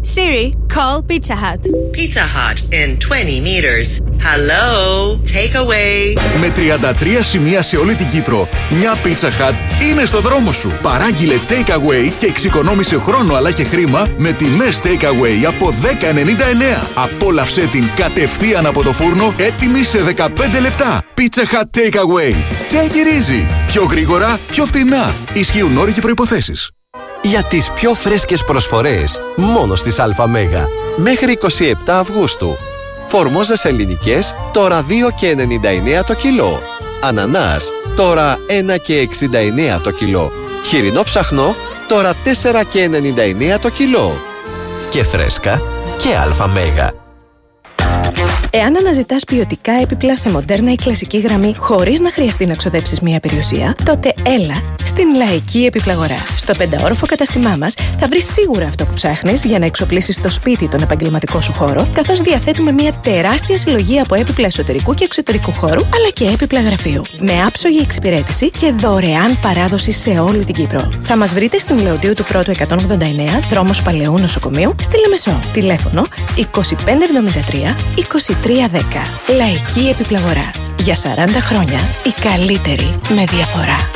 Siri, call Pizza Hut. Pizza Hut in 20 meters. Hello, take away. Με 33 σημεία σε όλη την Κύπρο, μια Pizza Hut είναι στο δρόμο σου. Παράγγειλε take away και εξοικονόμησε χρόνο αλλά και χρήμα με τιμές take away από 10,99. Απόλαυσέ την κατευθείαν από το φούρνο, έτοιμη σε 15 λεπτά. Pizza Hut take away. Και γυρίζει. Πιο γρήγορα, πιο φθηνά. Ισχύουν όροι και προϋποθέσεις. Για τις πιο φρέσκες προσφορές, μόνο στις ΑΜΕΓΑ. Μέχρι 27 Αυγούστου. Φορμόζες ελληνικές, τώρα 2,99 το κιλό. Ανανάς, τώρα 1,69 το κιλό. Χοιρινό ψαχνό, τώρα 4,99 το κιλό. Και φρέσκα και ΑΜΕΓΑ. Εάν αναζητάς ποιοτικά έπιπλα σε μοντέρνα ή κλασική γραμμή χωρίς να χρειαστεί να ξοδέψεις μία περιουσία, τότε έλα στην Λαϊκή Επιπλαγορά. Στο 5όροφο καταστημά μας θα βρεις σίγουρα αυτό που ψάχνεις για να εξοπλίσεις στο σπίτι τον επαγγελματικό σου χώρο, καθώς διαθέτουμε μία τεράστια συλλογή από έπιπλα εσωτερικού και εξωτερικού χώρου, αλλά και έπιπλα γραφείου. Με άψογη εξυπηρέτηση και δωρεάν παράδοση σε όλη την Κύπρο. Θα μας βρείτε στην Λεωτίου του Πρώτου 189, δρόμος Παλαιού Νοσοκομείου, στη Λεμεσό. Τηλέφωνο 2573 2310. Λαϊκή Επιπλαγορά. Για 40 χρόνια η καλύτερη με διαφορά.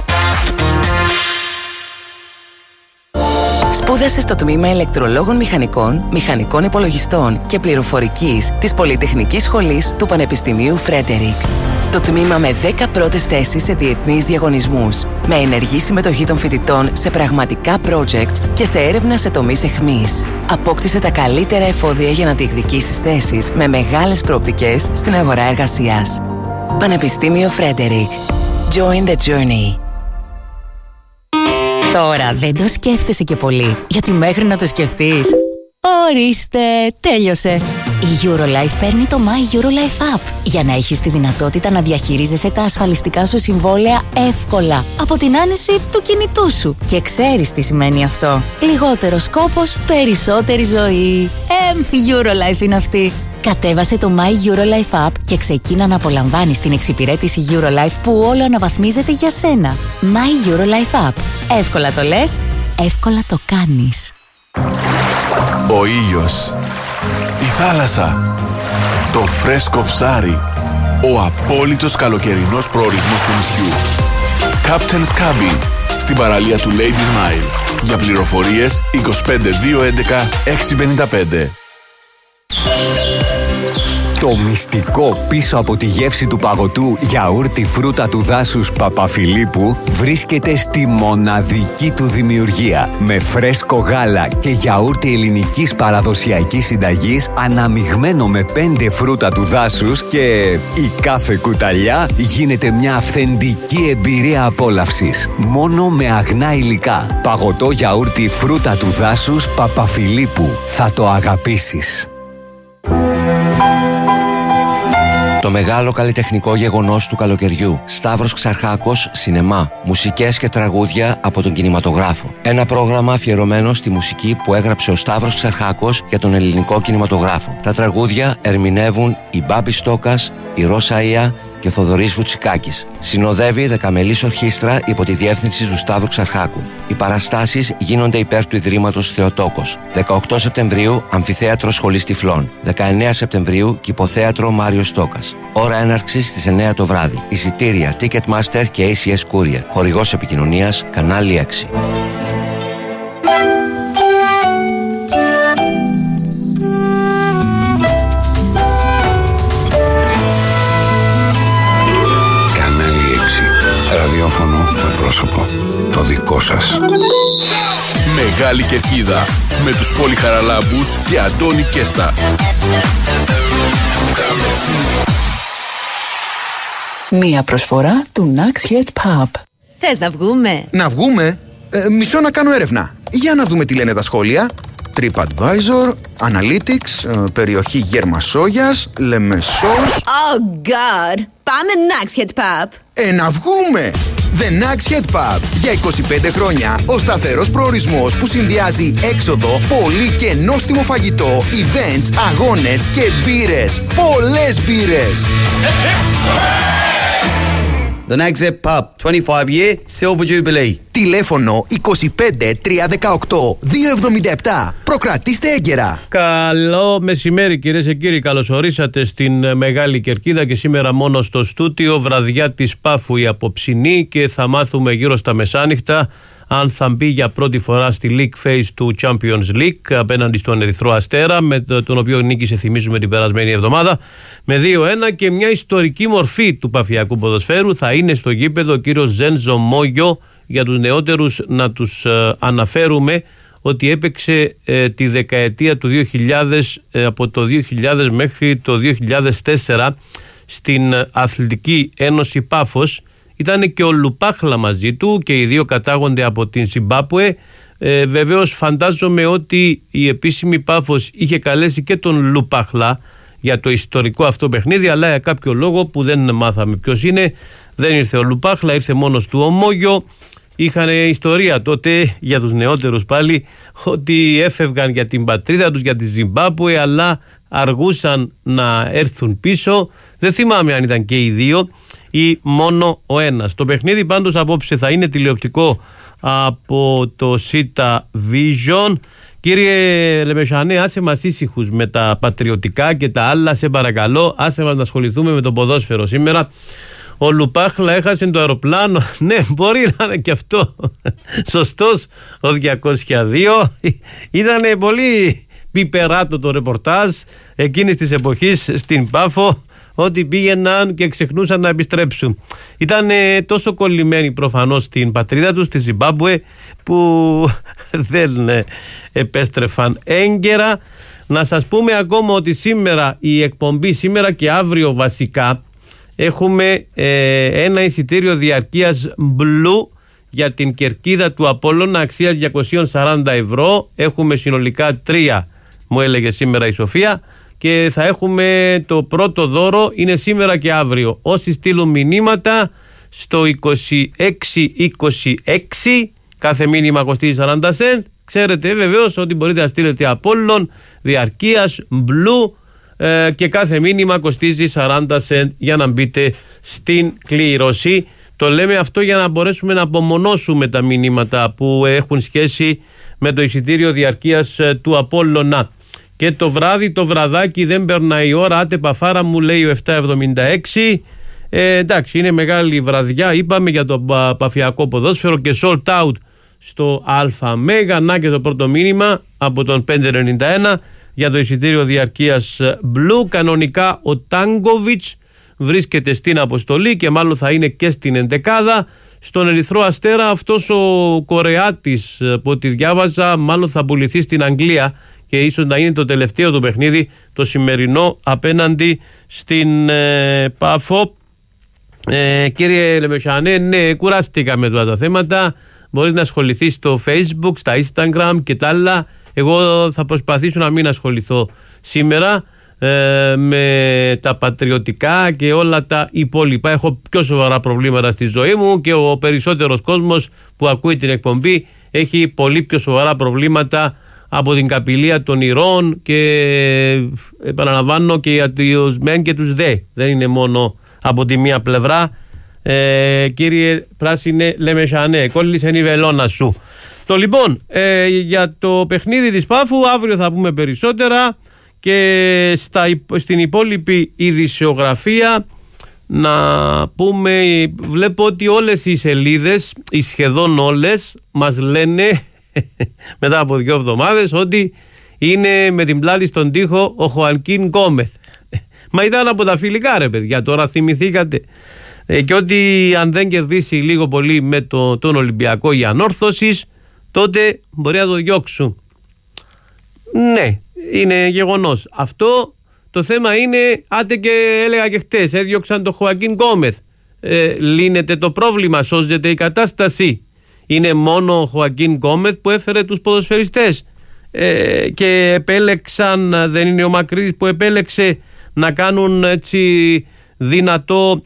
Σπούδασε στο τμήμα ηλεκτρολόγων μηχανικών, μηχανικών υπολογιστών και πληροφορικής της Πολυτεχνικής Σχολής του Πανεπιστημίου Φρέντερικ. Το τμήμα με 10 πρώτες θέσεις σε διεθνείς διαγωνισμούς. Με ενεργή συμμετοχή των φοιτητών σε πραγματικά projects και σε έρευνα σε τομείς αιχμής. Απόκτησε τα καλύτερα εφόδια για να διεκδικήσεις θέσεις με μεγάλες προοπτικές στην αγορά εργασίας. Πανεπιστήμιο Φρέντερικ. Join the journey. Τώρα δεν το σκέφτεσαι και πολύ, γιατί μέχρι να το σκεφτείς, ορίστε, τέλειωσε. Η Eurolife παίρνει το My Eurolife App για να έχεις τη δυνατότητα να διαχειρίζεσαι τα ασφαλιστικά σου συμβόλαια εύκολα από την άνεση του κινητού σου. Και ξέρεις τι σημαίνει αυτό. Λιγότερος κόπος, περισσότερη ζωή. Eurolife είναι αυτή. Κατέβασε το My Eurolife App και ξεκίνα να απολαμβάνεις την εξυπηρέτηση Eurolife που όλο αναβαθμίζεται για σένα. My Eurolife App. Εύκολα το λες, εύκολα το κάνεις. Ο ήλιος, η θάλασσα, το φρέσκο ψάρι, ο απόλυτος καλοκαιρινός προορισμός του νησιού. Captain's Cabin, στην παραλία του Ladies Mile. Για πληροφορίες 25211 655. Το μυστικό πίσω από τη γεύση του παγωτού γιαούρτι φρούτα του δάσους Παπαφιλίππου βρίσκεται στη μοναδική του δημιουργία. Με φρέσκο γάλα και γιαούρτι ελληνικής παραδοσιακής συνταγής αναμειγμένο με 5 φρούτα του δάσους και η κάθε κουταλιά γίνεται μια αυθεντική εμπειρία απόλαυσης. Μόνο με αγνά υλικά. Παγωτό γιαούρτι φρούτα του δάσους Παπαφιλίππου. Θα το αγαπήσεις. Το μεγάλο καλλιτεχνικό γεγονός του καλοκαιριού. Σταύρος Ξαρχάκος, σινεμά, μουσικές και τραγούδια από τον κινηματογράφο. Ένα πρόγραμμα αφιερωμένο στη μουσική που έγραψε ο Σταύρος Ξαρχάκος για τον ελληνικό κινηματογράφο. Τα τραγούδια ερμηνεύουν η Μπάμπη Στόκας, η Ρώσα Ία και ο Θοδωρής Βουτσικάκης. Συνοδεύει δεκαμελής ορχήστρα υπό τη διεύθυνση του Σταύρου Ξαρχάκου. Οι παραστάσεις γίνονται υπέρ του Ιδρύματος Θεοτόκος. 18 Σεπτεμβρίου, Αμφιθέατρο Σχολής Τυφλών. 19 Σεπτεμβρίου, Κηποθέατρο Μάριος Στόκας. Ώρα έναρξης στις 9 το βράδυ. Εισιτήρια Ticketmaster και ACS Courier. Χορηγός επικοινωνίας, κανάλι 6. Ραδιόφωνο με πρόσωπο το δικό σας. Μεγάλη Κερκίδα με τους Πολυχαραλάμπους και Αντώνη Κέστα. Μία προσφορά του Nax Head Pub. Θες να βγούμε? Να βγούμε? Μισό να κάνω έρευνα. Για να δούμε τι λένε τα σχόλια. TripAdvisor, Analytics, περιοχή Γερμασόγιας, Λεμεσός. Oh God! Πάμε Nax Head Pub. Να βγούμε! The Nax Head Pub. Για 25 χρόνια ο σταθερός προορισμός που συνδυάζει έξοδο, πολύ και νόστιμο φαγητό, events, αγώνες και μπύρες. Πολλές μπύρες! The Nags Head Pub, 25 year Silver Jubilee. Τηλέφωνο 25 318 277. Προκρατήστε έγκαιρα. Καλό μεσημέρι κυρίες και κύριοι. Καλώς ορίσατε στην Μεγάλη Κερκίδα και σήμερα μόνο στο στούτιο, βραδιά της Πάφου η απόψινή, και θα μάθουμε γύρω στα μεσάνυχτα αν θα μπει για πρώτη φορά στη League Phase του Champions League απέναντι στον Ερυθρό Αστέρα, με τον οποίο νίκησε, θυμίζουμε, την περασμένη εβδομάδα με 2-1, και μια ιστορική μορφή του παφιακού ποδοσφαίρου. Θα είναι στο γήπεδο ο κύριος Ζένζο Μόγιο. Για τους νεότερους να τους αναφέρουμε ότι έπαιξε τη δεκαετία του 2000, από το 2000 μέχρι το 2004 στην Αθλητική Ένωση Πάφος. Ήταν και ο Λουπάχλα μαζί του και οι δύο κατάγονται από την Ζιμπάπουε. Βεβαίως φαντάζομαι ότι η επίσημη Πάφος είχε καλέσει και τον Λουπάχλα για το ιστορικό αυτό παιχνίδι, αλλά για κάποιο λόγο που δεν μάθαμε ποιος είναι, δεν ήρθε ο Λουπάχλα, ήρθε μόνος του ο Μόγιο. Είχαν ιστορία τότε για τους νεότερους πάλι ότι έφευγαν για την πατρίδα τους, για τη Ζιμπάπουε, αλλά αργούσαν να έρθουν πίσω. Δεν θυμάμαι αν ήταν και οι δύο ή μόνο ο ένας. Το παιχνίδι πάντως απόψε θα είναι τηλεοπτικό από το Sita Vision. Κύριε Λεμεσανέ, άσε μας ήσυχους με τα πατριωτικά και τα άλλα, σε παρακαλώ, άσε μας να ασχοληθούμε με το ποδόσφαιρο σήμερα. Ο Λουπάχλα έχασε το αεροπλάνο. Ναι, μπορεί να είναι και αυτό σωστός ο 202. Ήταν πολύ πιπεράτο το ρεπορτάζ εκείνης της εποχής στην Πάφο, ότι πήγαιναν και ξεχνούσαν να επιστρέψουν. Ήταν τόσο κολλημένοι προφανώς στην πατρίδα τους, στη Ζιμπάμπουε, που δεν επέστρεφαν έγκαιρα. Να σας πούμε ακόμα ότι σήμερα η εκπομπή, σήμερα και αύριο βασικά, έχουμε ένα εισιτήριο διαρκείας Blue για την Κερκίδα του Απόλλωνα αξίας 240 ευρώ. Έχουμε συνολικά 3, μου έλεγε σήμερα η Σοφία, και θα έχουμε το πρώτο δώρο, είναι σήμερα και αύριο. Όσοι στείλουν μηνύματα στο 2626, κάθε μήνυμα κοστίζει 40 cent, ξέρετε βεβαίως ότι μπορείτε να στείλετε Απόλλων, διαρκείας, Blue, και κάθε μήνυμα κοστίζει 40 cent για να μπείτε στην κλήρωση. Το λέμε αυτό για να μπορέσουμε να απομονώσουμε τα μηνύματα που έχουν σχέση με το εισιτήριο διαρκείας του Απόλλωνα. Και το βράδυ, το βραδάκι, δεν περνάει η ώρα, άτε παφάρα μου, λέει ο 776. Εντάξει, είναι μεγάλη βραδιά, είπαμε, για το παφιακό ποδόσφαιρο και sold out στο ΑΜ. Να και το πρώτο μήνυμα από τον 591 για το εισιτήριο διαρκείας Blue. Κανονικά ο Τάγκοβιτς βρίσκεται στην αποστολή και μάλλον θα είναι και στην εντεκάδα. Στον Ερυθρό Αστέρα αυτός ο Κορεάτης, από ό,τι διάβαζα, μάλλον θα πουληθεί στην Αγγλία και ίσως να είναι το τελευταίο του παιχνίδι, το σημερινό, απέναντι στην Πάφο. Κύριε Λεμεσανέ, ναι, κουράστηκα με όλα τα θέματα. Μπορείς να ασχοληθεί στο Facebook, στα Instagram και τα άλλα. Εγώ θα προσπαθήσω να μην ασχοληθώ σήμερα με τα πατριωτικά και όλα τα υπόλοιπα. Έχω πιο σοβαρά προβλήματα στη ζωή μου και ο περισσότερος κόσμος που ακούει την εκπομπή έχει πολύ πιο σοβαρά προβλήματα από την καπηλεία των ηρώων, και επαναλαμβάνω και για τους μεν και τους δε. Δεν είναι μόνο από τη μία πλευρά. Κύριε Πράσινε Λεμεσανέ, κόλλησε η βελόνα σου. Το λοιπόν, για το παιχνίδι της Πάφου αύριο θα πούμε περισσότερα, και στην υπόλοιπη ειδησιογραφία να πούμε, βλέπω ότι όλες οι σελίδες, οι σχεδόν όλες, μας λένε μετά από 2 εβδομάδες ότι είναι με την πλάτη στον τοίχο ο Χωακίν Γκόμεθ. Μα ήταν από τα φιλικά, ρε παιδιά, τώρα θυμηθήκατε. Και ότι αν δεν κερδίσει λίγο πολύ με τον Ολυμπιακό η Ανόρθωσης, τότε μπορεί να το διώξουν. Ναι, είναι γεγονός. Αυτό το θέμα είναι, άτε και έλεγα και χτες, έδιωξαν τον Χωακίν Γκόμεθ. Λύνεται το πρόβλημα, σώζεται η κατάσταση. Είναι μόνο ο Χωακίν Γκόμεθ που έφερε τους ποδοσφαιριστές και επέλεξαν, δεν είναι ο Μακρύς που επέλεξε να κάνουν έτσι δυνατό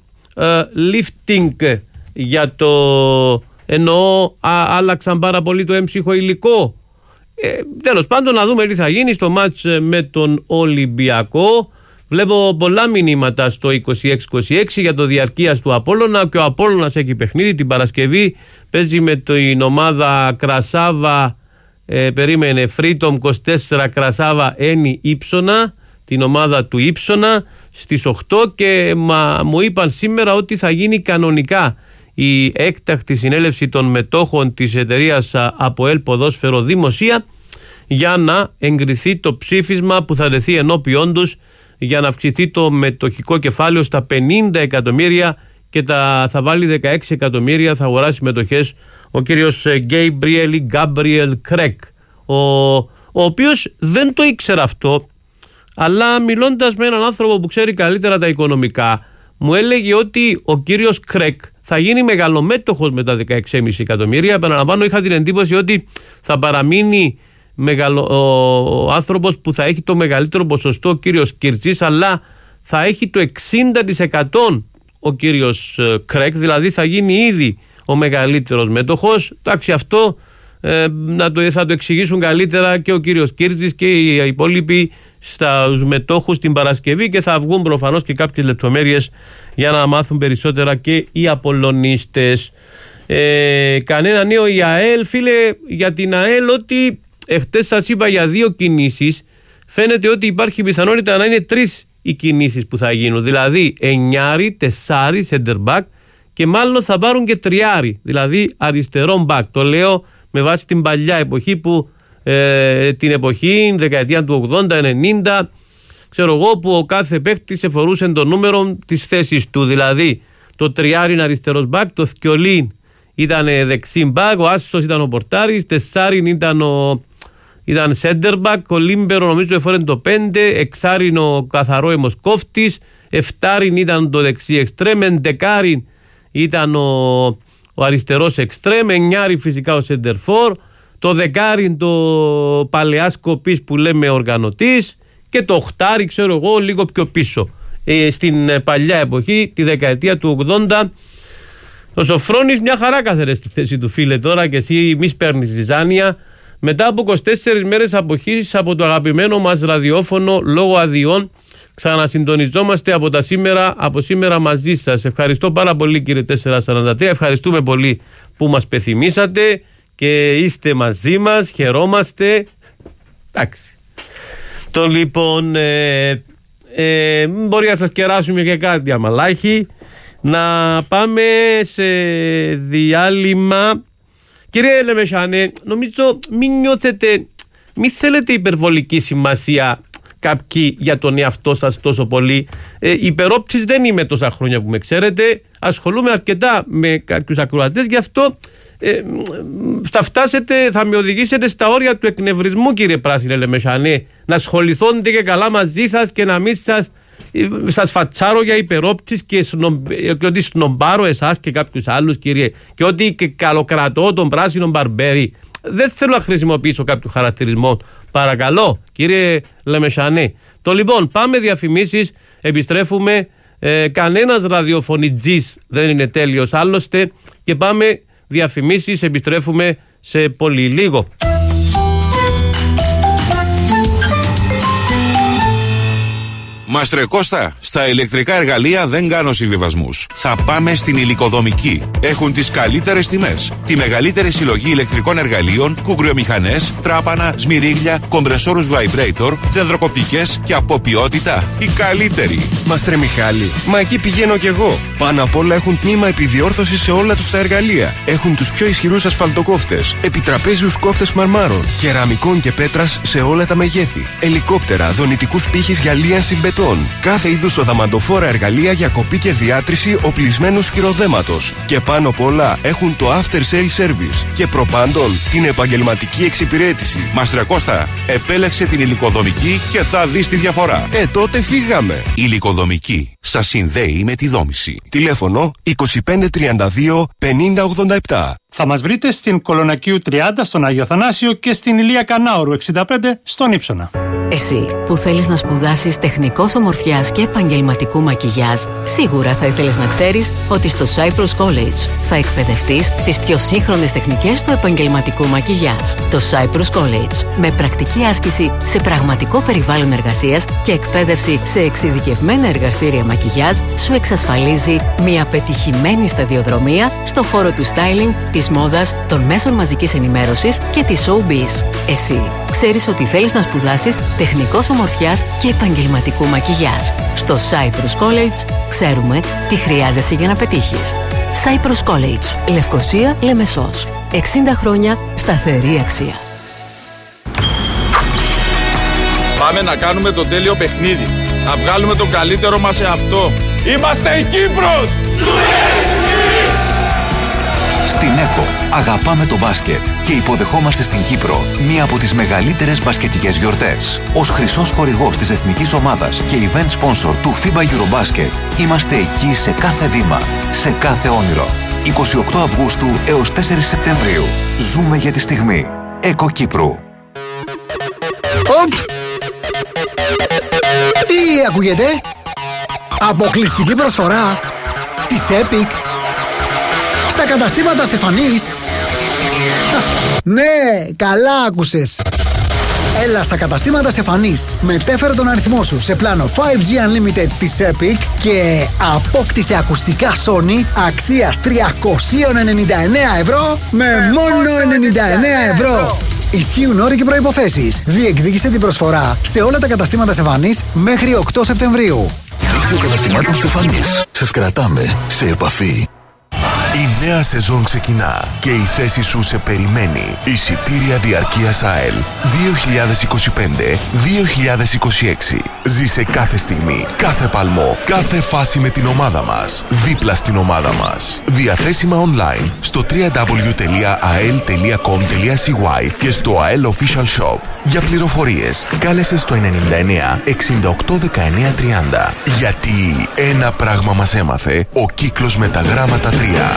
lifting για το, εννοώ άλλαξαν πάρα πολύ το έμψυχο υλικό. Τέλος πάντων, να δούμε τι θα γίνει στο μάτς με τον Ολυμπιακό. Βλέπω πολλά μηνύματα στο 2626 για το διαρκείας του Απόλλωνα, και ο Απόλλωνας έχει παιχνίδι την Παρασκευή. Παίζει με την ομάδα Κρασάβα, Freedom 24 Κρασάβα Ένι Ήψονα, την ομάδα του Ήψονα, στις 8, και μου είπαν σήμερα ότι θα γίνει κανονικά η έκτακτη συνέλευση των μετόχων της εταιρείας ΑΠΟΕΛ Ποδόσφαιρο δημοσία, για να εγκριθεί το ψήφισμα που θα δεθεί ενώπιον τους για να αυξηθεί το μετοχικό κεφάλαιο στα 50 εκατομμύρια και θα βάλει 16 εκατομμύρια, θα αγοράσει μετοχές ο κύριος Γκάμπριελ Κρέκ, ο οποίος δεν το ήξερα αυτό, αλλά μιλώντας με έναν άνθρωπο που ξέρει καλύτερα τα οικονομικά, μου έλεγε ότι ο κύριος Κρέκ θα γίνει μεγαλομέτοχος με τα 16,5 εκατομμύρια. Επαναλαμβάνω, είχα την εντύπωση ότι θα παραμείνει ο άνθρωπος που θα έχει το μεγαλύτερο ποσοστό, ο κύριος Κίρτσης, αλλά θα έχει το 60% ο κύριος Κρέκ, δηλαδή θα γίνει ήδη ο μεγαλύτερος μέτοχος. Εντάξει, αυτό θα το εξηγήσουν καλύτερα και ο κύριος Κίρτσης και οι υπόλοιποι στους μετόχους την Παρασκευή, και θα βγουν προφανώς και κάποιες λεπτομέρειες για να μάθουν περισσότερα και οι Απολλωνίστες. Κανένα νέο η ΑΕΛ, φίλε, για την ΑΕΛ, ότι εχθές σας είπα για 2 κινήσεις. Φαίνεται ότι υπάρχει πιθανότητα να είναι 3 οι κινήσεις που θα γίνουν, δηλαδή 9, 4 center back, και μάλλον θα πάρουν και 3, δηλαδή αριστερό back. Το λέω με βάση την παλιά εποχή, που την εποχή δεκαετία του 80-90, ξέρω εγώ, που ο κάθε παίκτης εφορούσε το νούμερο της θέσης του, δηλαδή το 3 είναι αριστερός μπακ, το θκιολίν ήταν δεξί μπακ, ο άσος ήταν ο πορτάρης, 4 ήταν center back, ο Λίμπερο νομίζω εφόρεν το 5, 6 ο καθαρό αιμοσκόφτης, 7 ήταν το δεξί εξτρέμ, 11 ήταν ο αριστερός εξτρέμ, 9 φυσικά ο center for, το 10 το παλαιάς κοπής που λέμε οργανωτής, και το 8 ξέρω εγώ λίγο πιο πίσω. Στην παλιά εποχή, τη δεκαετία του 80, ο Σοφρόνης μια χαρά κάθεται στη θέση του, φίλε, τώρα, και εσύ μη παίρνεις ζυζάνια. Μετά από 24 μέρες αποχής από το αγαπημένο μας ραδιόφωνο λόγω αδειών, ξανασυντονιζόμαστε από σήμερα μαζί σας. Ευχαριστώ πάρα πολύ, κύριε 443, ευχαριστούμε πολύ που μας πεθυμίσατε και είστε μαζί μας, χαιρόμαστε. Εντάξει. Το λοιπόν, μπορεί να σας κεράσουμε και κάτι αμαλάχη. Να πάμε σε διάλειμμα. Κύριε Λεμεσάνε, νομίζω μην θέλετε υπερβολική σημασία κάποιοι για τον εαυτό σας τόσο πολύ. Υπερόψης δεν είμαι τόσα χρόνια που με ξέρετε. Ασχολούμαι αρκετά με κάποιους ακροατές, γι' αυτό θα με οδηγήσετε στα όρια του εκνευρισμού, κύριε Πράσινε Λεμεσάνε, να ασχοληθόνται και καλά μαζί σας και να μην σας φατσάρω για υπερόψεις και ότι σνομπάρω εσάς και κάποιους άλλους, κύριε, και ότι και καλοκρατώ τον πράσινο μπαρμπέρι. Δεν θέλω να χρησιμοποιήσω κάποιο χαρακτηρισμό, παρακαλώ, κύριε Λεμεσάνε. Το λοιπόν, πάμε διαφημίσεις, επιστρέφουμε. Κανένας ραδιοφωνιτζής δεν είναι τέλειος άλλωστε, και πάμε διαφημίσεις, επιστρέφουμε σε πολύ λίγο. Μάστρε Κώστα, στα ηλεκτρικά εργαλεία δεν κάνω συμβιβασμούς. Θα πάμε στην Υλικοδομική. Έχουν τις καλύτερες τιμές. Τη μεγαλύτερη συλλογή ηλεκτρικών εργαλείων, κουγκριομηχανές, τράπανα, σμυρίγλια, κομπρεσόρους vibrator, δενδροκοπτικές και από ποιότητα η καλύτερη. Μάστρε Μιχάλη, μα εκεί πηγαίνω κι εγώ. Πάνω απ' όλα έχουν τμήμα επιδιόρθωση σε όλα τους τα εργαλεία. Έχουν τους πιο ισχυρούς ασφαλτοκόφτες, επιτραπέζιους κόφτες μαρμάρων, κεραμικών και πέτρας σε όλα τα μεγέθη, ελικόπτερα, δονητικούς πύχης για λίανση μπετών. Κάθε είδους οδαμαντοφόρα εργαλεία για κοπή και διάτρηση οπλισμένου σκυροδέματος. Και πάνω απ' όλα έχουν το after sale service. Και προπάντων την επαγγελματική εξυπηρέτηση. Μάστρε Κώστα, επέλεξε την Υλικοδομική και θα δεις τη διαφορά. Τότε φύγαμε. Υλικοδομική. σας συνδέει με τη Δόμηση. Τηλέφωνο 2532 5087. Θα μας βρείτε στην Κολονακίου 30 στον Άγιο Θανάσιο και στην Ηλία Κανάωρου 65 στον Ύψονα. Εσύ που θέλεις να σπουδάσεις τεχνικός ομορφιάς και επαγγελματικού μακιγιάζ, σίγουρα θα ήθελες να ξέρεις ότι στο Cyprus College θα εκπαιδευτείς στις πιο σύγχρονες τεχνικές του επαγγελματικού μακιγιάζ. Το Cyprus College, με πρακτική άσκηση σε πραγματικό περιβάλλον εργασίας και εκπαίδευση σε εξειδικευμένα εργαστήρια μακιγιάζ, σου εξασφαλίζει μια πετυχημένη σταδιοδρομία στο χώρο του styling, της μόδας, των μέσων μαζικής ενημέρωσης και της showbiz. Εσύ ξέρεις ότι θέλεις να σπουδάσεις τεχνικός ομορφιάς και επαγγελματικού μακιγιάζ. Στο Cyprus College ξέρουμε τι χρειάζεσαι για να πετύχεις. Cyprus College, Λευκοσία, Λεμεσός. 60 χρόνια σταθερή αξία. Πάμε να κάνουμε το τέλειο παιχνίδι. Να βγάλουμε τον καλύτερο μας εαυτό. Είμαστε η Κύπρος! Στην ΕΚΟ αγαπάμε το μπάσκετ και υποδεχόμαστε στην Κύπρο μία από τις μεγαλύτερες μπασκετικές γιορτές. Ως χρυσός χορηγός της εθνικής ομάδας και event sponsor του FIBA Eurobasket, είμαστε εκεί σε κάθε βήμα, σε κάθε όνειρο. 28 Αυγούστου έως 4 Σεπτεμβρίου. Ζούμε για τη στιγμή. ΕΚΟ Κύπρου. Τι ακούγεται? Αποκλειστική προσφορά της Epic στα καταστήματα Στεφανής. Ναι, καλά άκουσες. Έλα στα καταστήματα Στεφανής, μετέφερε τον αριθμό σου σε πλάνο 5G Unlimited της Epic και απόκτησε ακουστικά Sony αξίας 399 ευρώ με μόνο 99 ευρώ. Ισχύουν όροι και προϋποθέσεις. Διεκδίκησε την προσφορά σε όλα τα καταστήματα Στεφανής μέχρι 8 Σεπτεμβρίου. Δίκτυο καταστημάτων Στεφανής. Σας κρατάμε σε επαφή. Η νέα σεζόν ξεκινά και η θέση σου σε περιμένει. Εισιτήρια διαρκείας ΑΕΛ 2025-2026. Ζήσε κάθε στιγμή, κάθε παλμό, κάθε φάση με την ομάδα μας. Δίπλα στην ομάδα μας. Διαθέσιμα online στο www.ael.com.cy και στο AEL Official Shop. Για πληροφορίες κάλεσε στο 99 68 19 30. Γιατί ένα πράγμα μας έμαθε ο κύκλος με τα γράμματα 3.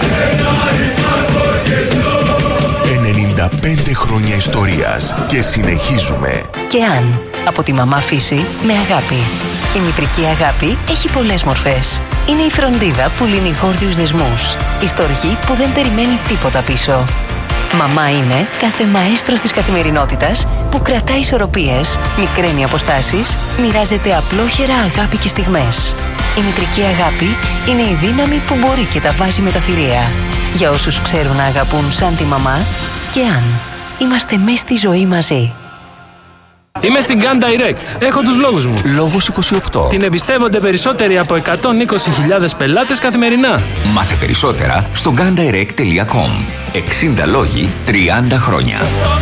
95 χρόνια ιστορίας και συνεχίζουμε. Και αν, από τη μαμά φύση με αγάπη. Η μητρική αγάπη έχει πολλές μορφές. Είναι η φροντίδα που λύνει γόρδιους δεσμούς. Η στοργή που δεν περιμένει τίποτα πίσω. Μαμά είναι κάθε μαέστρος της καθημερινότητας που κρατάει ισορροπίες, μικραίνει αποστάσεις, μοιράζεται απλόχερα αγάπη και στιγμές. Η μητρική αγάπη είναι η δύναμη που μπορεί και τα βάζει με τα θηρία. Για όσους ξέρουν να αγαπούν σαν τη μαμά και αν είμαστε μέσα στη ζωή μαζί. Είμαι στην Gun Direct. Έχω τους λόγους μου. Λόγος 28. Την εμπιστεύονται περισσότεροι από 120.000 πελάτες καθημερινά. Μάθε περισσότερα στο gundirect.com. 60 λόγοι, 30 χρόνια.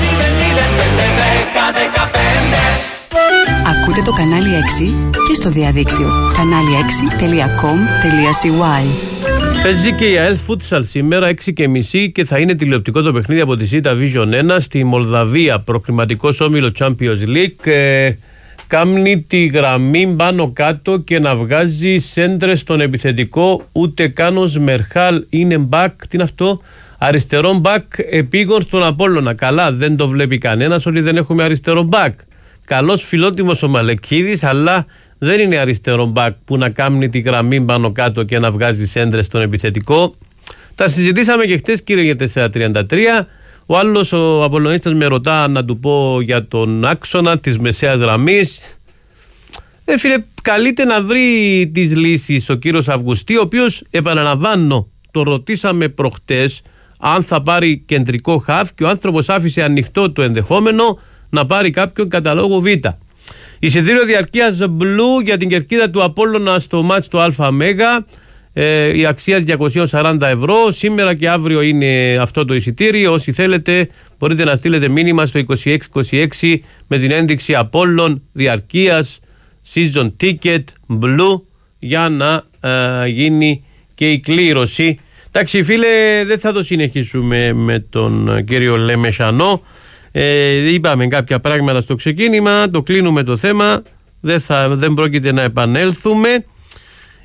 Ακούτε το κανάλι 6 και στο διαδίκτυο. κανάλι6.com.cy. Παίζει και η ΑΕΛ Futsal σήμερα 6:30 και θα είναι τηλεοπτικό το παιχνίδι από τη Zeta Vision 1 στη Μολδαβία. Προκριματικός όμιλο Champions League. Κάμνει τη γραμμή πάνω κάτω και να βγάζει σέντρες στον επιθετικό. Ούτε καν ο Σμερχάλ είναι μπακ. Τι είναι αυτό? Αριστερό μπακ επίγον στον Απόλλωνα. Καλά, δεν το βλέπει κανένας ότι δεν έχουμε αριστερό μπακ. Καλός φιλότιμος ο Μαλεκίδης, αλλά δεν είναι αριστερό μπακ που να κάμνει τη γραμμή πάνω κάτω και να βγάζει σέντρες στον επιθετικό. Τα συζητήσαμε και χτες, κύριε, για 4-33. Ο άλλος, ο Απολλωνίστας, με ρωτά να του πω για τον άξονα της μεσαίας γραμμής. Φίλε, καλείται να βρει τις λύσεις ο κύριος Αυγουστή, ο οποίος, επαναλαμβάνω, το ρωτήσαμε προχτές αν θα πάρει κεντρικό χαφ και ο άνθρωπος άφησε ανοιχτό το ενδεχόμενο να πάρει κάποιον καταλόγο Β. Εισιτήριο διαρκείας Blue για την κερκίδα του Απόλλωνα στο μάτς του ΑΜ, η αξία 240 ευρώ. Σήμερα και αύριο είναι αυτό το εισιτήριο. Όσοι θέλετε μπορείτε να στείλετε μήνυμα στο 2626 με την ένδειξη Απόλλων διαρκείας Season Ticket Blue για να γίνει και η κλήρωση. Εντάξει, φίλε, δεν θα το συνεχίσουμε με τον κύριο Λεμεσανό. Είπαμε κάποια πράγματα στο ξεκίνημα, το κλείνουμε το θέμα, δεν πρόκειται να επανέλθουμε.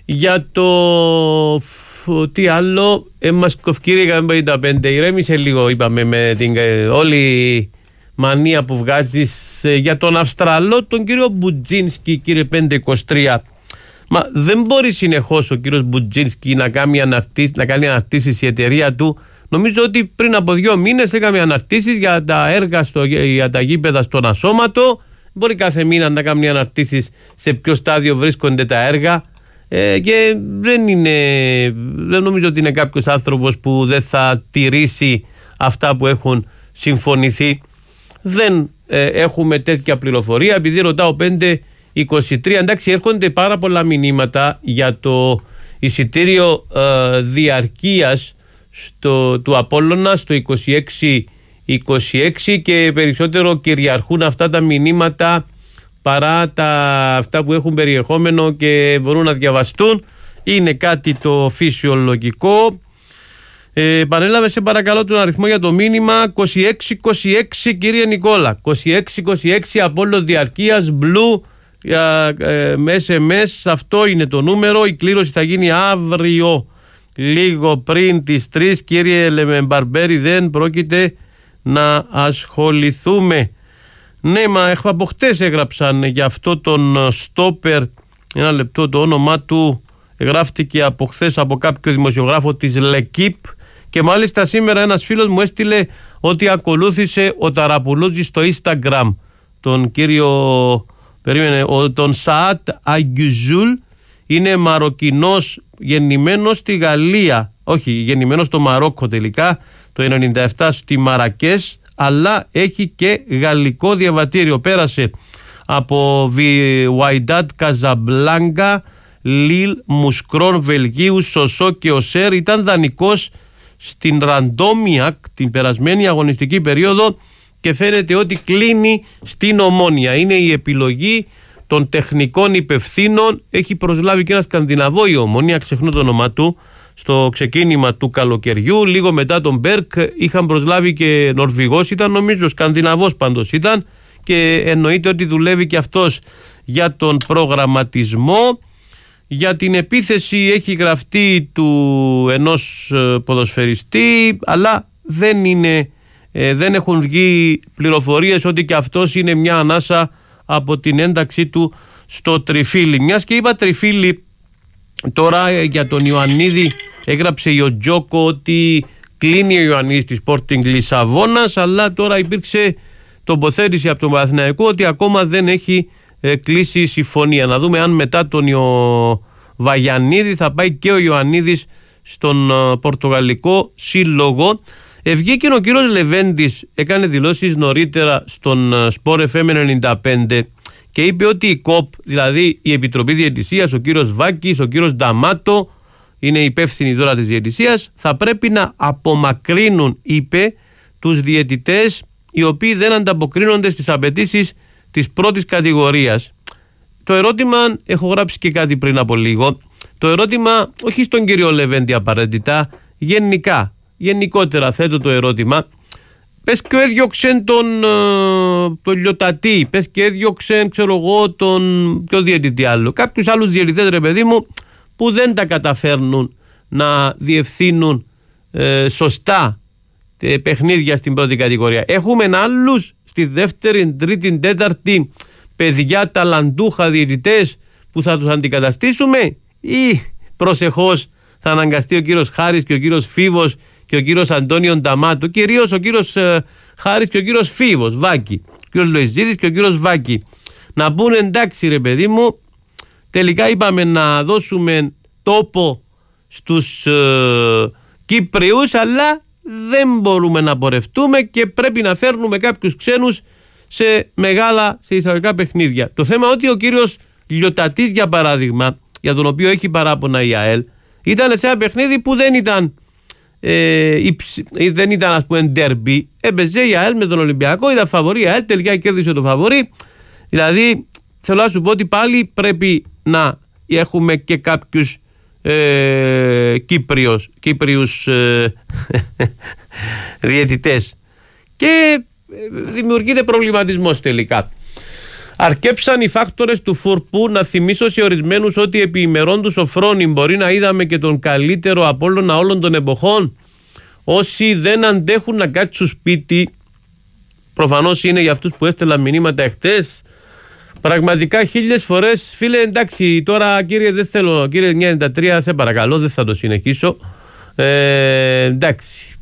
Για το τι άλλο, μας κοφκήρια 55, ηρέμησε λίγο, είπαμε, με την όλη μανία που βγάζεις για τον Αυστραλό, τον κύριο Μπουτζίνσκι, κύριε 523. Μα δεν μπορεί συνεχώς ο κύριος Μπουτζίνσκι να κάνει αναρτήσεις η εταιρεία του. Νομίζω ότι πριν από 2 μήνες έκαμε αναρτήσεις για τα έργα για τα γήπεδα στον Ασώματο. Μπορεί κάθε μήνα να κάνει αναρτήσεις σε ποιο στάδιο βρίσκονται τα έργα. Και δεν νομίζω ότι είναι κάποιος άνθρωπος που δεν θα τηρήσει αυτά που έχουν συμφωνηθεί. Δεν έχουμε τέτοια πληροφορία. Επειδή ρωτάω 523, εντάξει, έρχονται πάρα πολλά μηνύματα για το εισιτήριο διαρκείας του Απόλλωνα στο 26-26 και περισσότερο κυριαρχούν αυτά τα μηνύματα παρά αυτά που έχουν περιεχόμενο και μπορούν να διαβαστούν. Είναι κάτι το φυσιολογικό. Πανέλαβε σε παρακαλώ τον αριθμό για το μήνυμα 2626, κύριε Νικόλα. 2626 Απόλλων διαρκείας Blue με SMS, αυτό είναι το νούμερο. Η κλήρωση θα γίνει αύριο λίγο πριν τις 3. Κύριε Λεμεμπαρμπέρη, δεν πρόκειται να ασχοληθούμε. Ναι, μα από χτες έγραψαν για αυτό τον στόπερ. Ένα λεπτό, το όνομά του γράφτηκε από χθες από κάποιο δημοσιογράφο της L'Equipe και μάλιστα σήμερα ένας φίλος μου έστειλε ότι ακολούθησε ο Ταραπουλούζης στο Instagram τον κύριο, τον Σαάτ Αγκιουζούλ. Είναι Μαροκινός, γεννημένος στη Γαλλία, όχι, γεννημένος στο Μαρόκο τελικά, το 97 στη Μαρακές, αλλά έχει και γαλλικό διαβατήριο. Πέρασε από Βουαϊντάτ, Καζαμπλάνκα, Λίλ, Μουσκρόν, Βελγίου, Σοσό και Οσέρ. Ήταν δανεικός στην Ραντόμιακ την περασμένη αγωνιστική περίοδο και φαίνεται ότι κλείνει στην Ομόνια. Είναι η επιλογή των τεχνικών υπευθύνων. Έχει προσλάβει και ένα Σκανδιναβό η Ομόνια, ξεχνώ το όνομά του, στο ξεκίνημα του καλοκαιριού. Λίγο μετά τον Μπέρκ είχαν προσλάβει και Νορβηγός, ήταν νομίζω, Σκανδιναβός πάντως ήταν, και εννοείται ότι δουλεύει και αυτός για τον προγραμματισμό. Για την επίθεση έχει γραφτεί του ενός ποδοσφαιριστή, αλλά δεν έχουν βγει πληροφορίες ότι και αυτός είναι μια ανάσα από την ένταξή του στο Τριφύλι. Μιας και είπα Τριφύλι, τώρα για τον Ιωαννίδη έγραψε ο Τζόκο ότι κλείνει ο Ιωαννίδης της Sporting Λισαβόνας, αλλά τώρα υπήρξε τοποθέτηση από τον Παναθηναϊκό ότι ακόμα δεν έχει κλείσει η συμφωνία. Να δούμε αν μετά τον Βαγιαννίδη θα πάει και ο Ιωαννίδης στον Πορτογαλικό Σύλλογο. Βγήκε ο κύριος Λεβέντης, έκανε δηλώσεις νωρίτερα στον Sport FM 95 και είπε ότι η ΚΟΠ, δηλαδή η Επιτροπή Διαιτησίας, ο κύριος Βάκης, ο κύριος Νταμάτο, είναι υπεύθυνοι τώρα της διαιτησίας, θα πρέπει να απομακρύνουν, είπε, τους διαιτητές οι οποίοι δεν ανταποκρίνονται στις απαιτήσεις της πρώτης κατηγορίας. Το ερώτημα, έχω γράψει και κάτι πριν από λίγο, το ερώτημα όχι στον κύριο Λεβέντη απαραίτητα, γενικότερα θέτω το ερώτημα. Πες και έδιωξε τον Λιωτατή, πες και έδιωξε, ξέρω εγώ, ποιο διαιτητή άλλο, κάποιους άλλους διαιτητές, ρε παιδί μου, που δεν τα καταφέρνουν να διευθύνουν σωστά παιχνίδια στην πρώτη κατηγορία. Έχουμε άλλους στη δεύτερη, τρίτη, τέταρτη παιδιά ταλαντούχα διαιτητές που θα τους αντικαταστήσουμε, ή προσεχώς θα αναγκαστεί ο κύριος Χάρης και ο κύριος Φίβος και ο κύριος Αντώνιον Νταμάτο, κυρίως ο κύριος Χάρης και ο κύριος Φίβος, Βάκη, ο κύριος Λοϊζίδης και ο κύριος Βάκη, να πούνε εντάξει ρε παιδί μου, τελικά είπαμε να δώσουμε τόπο στους Κύπριους, αλλά δεν μπορούμε να πορευτούμε και πρέπει να φέρνουμε κάποιους ξένους σε μεγάλα, σε εισαγωγικά παιχνίδια. Το θέμα ότι ο κύριος Λιωτατής, για παράδειγμα, για τον οποίο έχει παράπονα η ΑΕΛ, ήταν σε ένα παιχνίδι που δεν ήταν ας πούμε ντέρμπι. Έπαιζε η ΑΕΛ με τον Ολυμπιακό, ήταν φαβορή η ΑΕΛ, τελικά κέρδισε το φαβορή. Δηλαδή θέλω να σου πω ότι πάλι πρέπει να έχουμε και κάποιους Κύπριους διαιτητές και δημιουργείται προβληματισμός τελικά. Αρκέψαν οι φάκτορες του Φουρπού. Να θυμίσω σε ορισμένους ότι επί ημερών του Σοφρόνη μπορεί να είδαμε και τον καλύτερο Απόλλωνα όλων των εποχών. Όσοι δεν αντέχουν να κάτσουν σπίτι, προφανώς είναι για αυτούς που έστελαν μηνύματα εχθές, πραγματικά 1000 φορές, φίλε, εντάξει, τώρα κύριε δεν θέλω, κύριε 93, σε παρακαλώ, δεν θα το συνεχίσω. Εντάξει,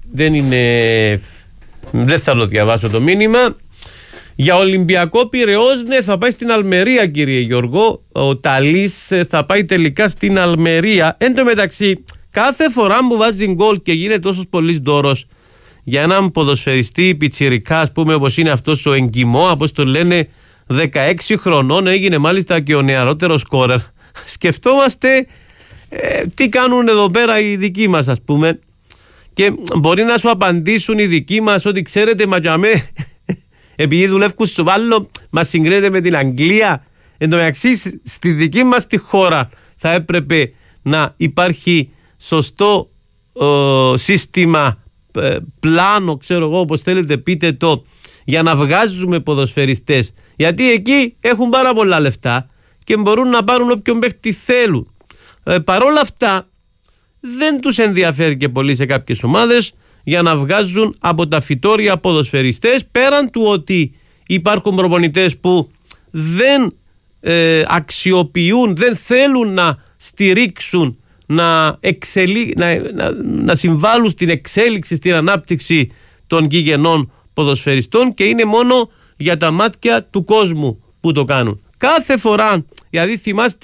δεν θα το διαβάσω το μήνυμα. Για Ολυμπιακό Πειραιώς, ναι, θα πάει στην Αλμερία, κύριε Γιώργο. Ο Ταλής θα πάει τελικά στην Αλμερία. Εν τω μεταξύ, κάθε φορά που βάζει γκολ και γίνεται τόσο πολύς δώρος για έναν ποδοσφαιριστή πιτσιρικά, ας πούμε, όπως είναι αυτός ο Εγκυμό, όπως το λένε, 16 χρονών, έγινε μάλιστα και ο νεαρότερος σκόρερ. Σκεφτόμαστε τι κάνουν εδώ πέρα οι δικοί μας, ας πούμε, και μπορεί να σου απαντήσουν οι δικοί μας ότι ξέρετε, μα για με, επειδή δουλεύουν στο βάλο, μας συγκρίνεται με την Αγγλία. Εν τω μεταξύ, στη δική μας τη χώρα θα έπρεπε να υπάρχει σωστό σύστημα, πλάνο, ξέρω εγώ, όπως θέλετε πείτε το, για να βγάζουμε ποδοσφαιριστές, γιατί εκεί έχουν πάρα πολλά λεφτά και μπορούν να πάρουν όποιον παίχτη θέλουν. Παρόλα αυτά δεν τους ενδιαφέρει και πολύ σε κάποιες ομάδες για να βγάζουν από τα φυτόρια ποδοσφαιριστές, πέραν του ότι υπάρχουν προπονητές που δεν αξιοποιούν, δεν θέλουν να στηρίξουν, να συμβάλλουν στην εξέλιξη, στην ανάπτυξη των γηγενών ποδοσφαιριστών, και είναι μόνο για τα μάτια του κόσμου που το κάνουν. Κάθε φορά, δηλαδή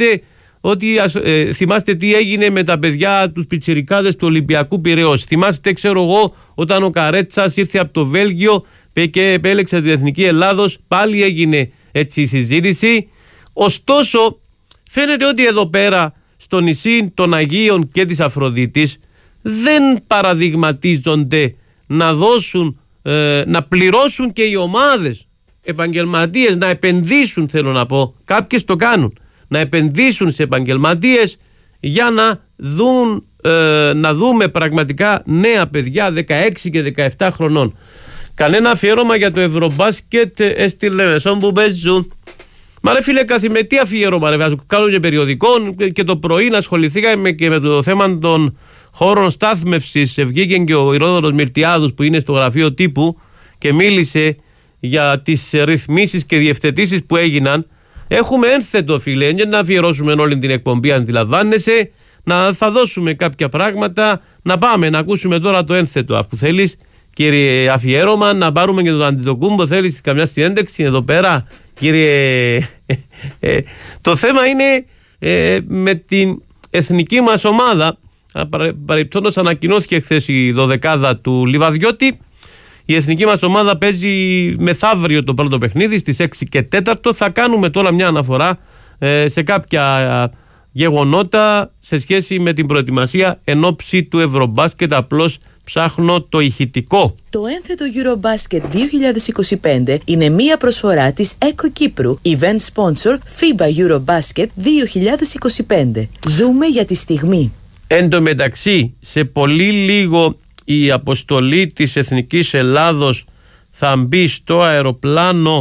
θυμάστε τι έγινε με τα παιδιά, τους πιτσιρικάδες του Ολυμπιακού Πειραιώς. Θυμάστε, ξέρω εγώ, όταν ο Καρέτσας ήρθε από το Βέλγιο και επέλεξε την Εθνική Ελλάδος, πάλι έγινε έτσι η συζήτηση. Ωστόσο, φαίνεται ότι εδώ πέρα στο νησί των Αγίων και της Αφροδίτης δεν παραδειγματίζονται να δώσουν, να πληρώσουν και οι ομάδες επαγγελματίες, να επενδύσουν, θέλω να πω, κάποιες το κάνουν, να επενδύσουν σε επαγγελματίες για να δούμε πραγματικά νέα παιδιά 16 και 17 χρονών. Κανένα αφιέρωμα για το Ευρωμπάσκετ έστειλε μεσόν που παίζουν. Μα ρε φίλε, καθημετή αφιέρωμα, ρε, κάνω και περιοδικών, και το πρωί ασχοληθήκαμε και με το θέμα των χώρων στάθμευσης. Βγήκε και ο Ηρόδωρος Μυρτιάδους που είναι στο γραφείο τύπου και μίλησε για τις ρυθμίσεις και διευθετήσεις που έγιναν. Έχουμε ένθετο, φίλε, για να αφιερώσουμε όλη την εκπομπή, αντιλαμβάνεσαι, θα δώσουμε κάποια πράγματα, να πάμε να ακούσουμε τώρα το ένθετο, αφού θέλεις, κύριε αφιέρωμα, να πάρουμε και το Αντιτοκούμπο, θέλεις καμιά συνέντευξη εδώ πέρα, κύριε. Το θέμα είναι με την εθνική μας ομάδα. Παρεπτόντως ανακοινώθηκε χθες η 12η του Λιβαδιώτη. Η εθνική μας ομάδα παίζει μεθαύριο το πρώτο παιχνίδι στις 6 και 4. Θα κάνουμε τώρα μια αναφορά σε κάποια γεγονότα σε σχέση με την προετοιμασία εν ώψη του Ευρωμπάσκετ. Απλώς ψάχνω το ηχητικό. Το ένθετο Eurobasket 2025 είναι μία προσφορά της ΕΚΟ Κύπρου, event sponsor FIBA Eurobasket 2025. Ζούμε για τη στιγμή. Εν τω μεταξύ, σε πολύ λίγο η αποστολή της Εθνικής Ελλάδος θα μπει στο αεροπλάνο.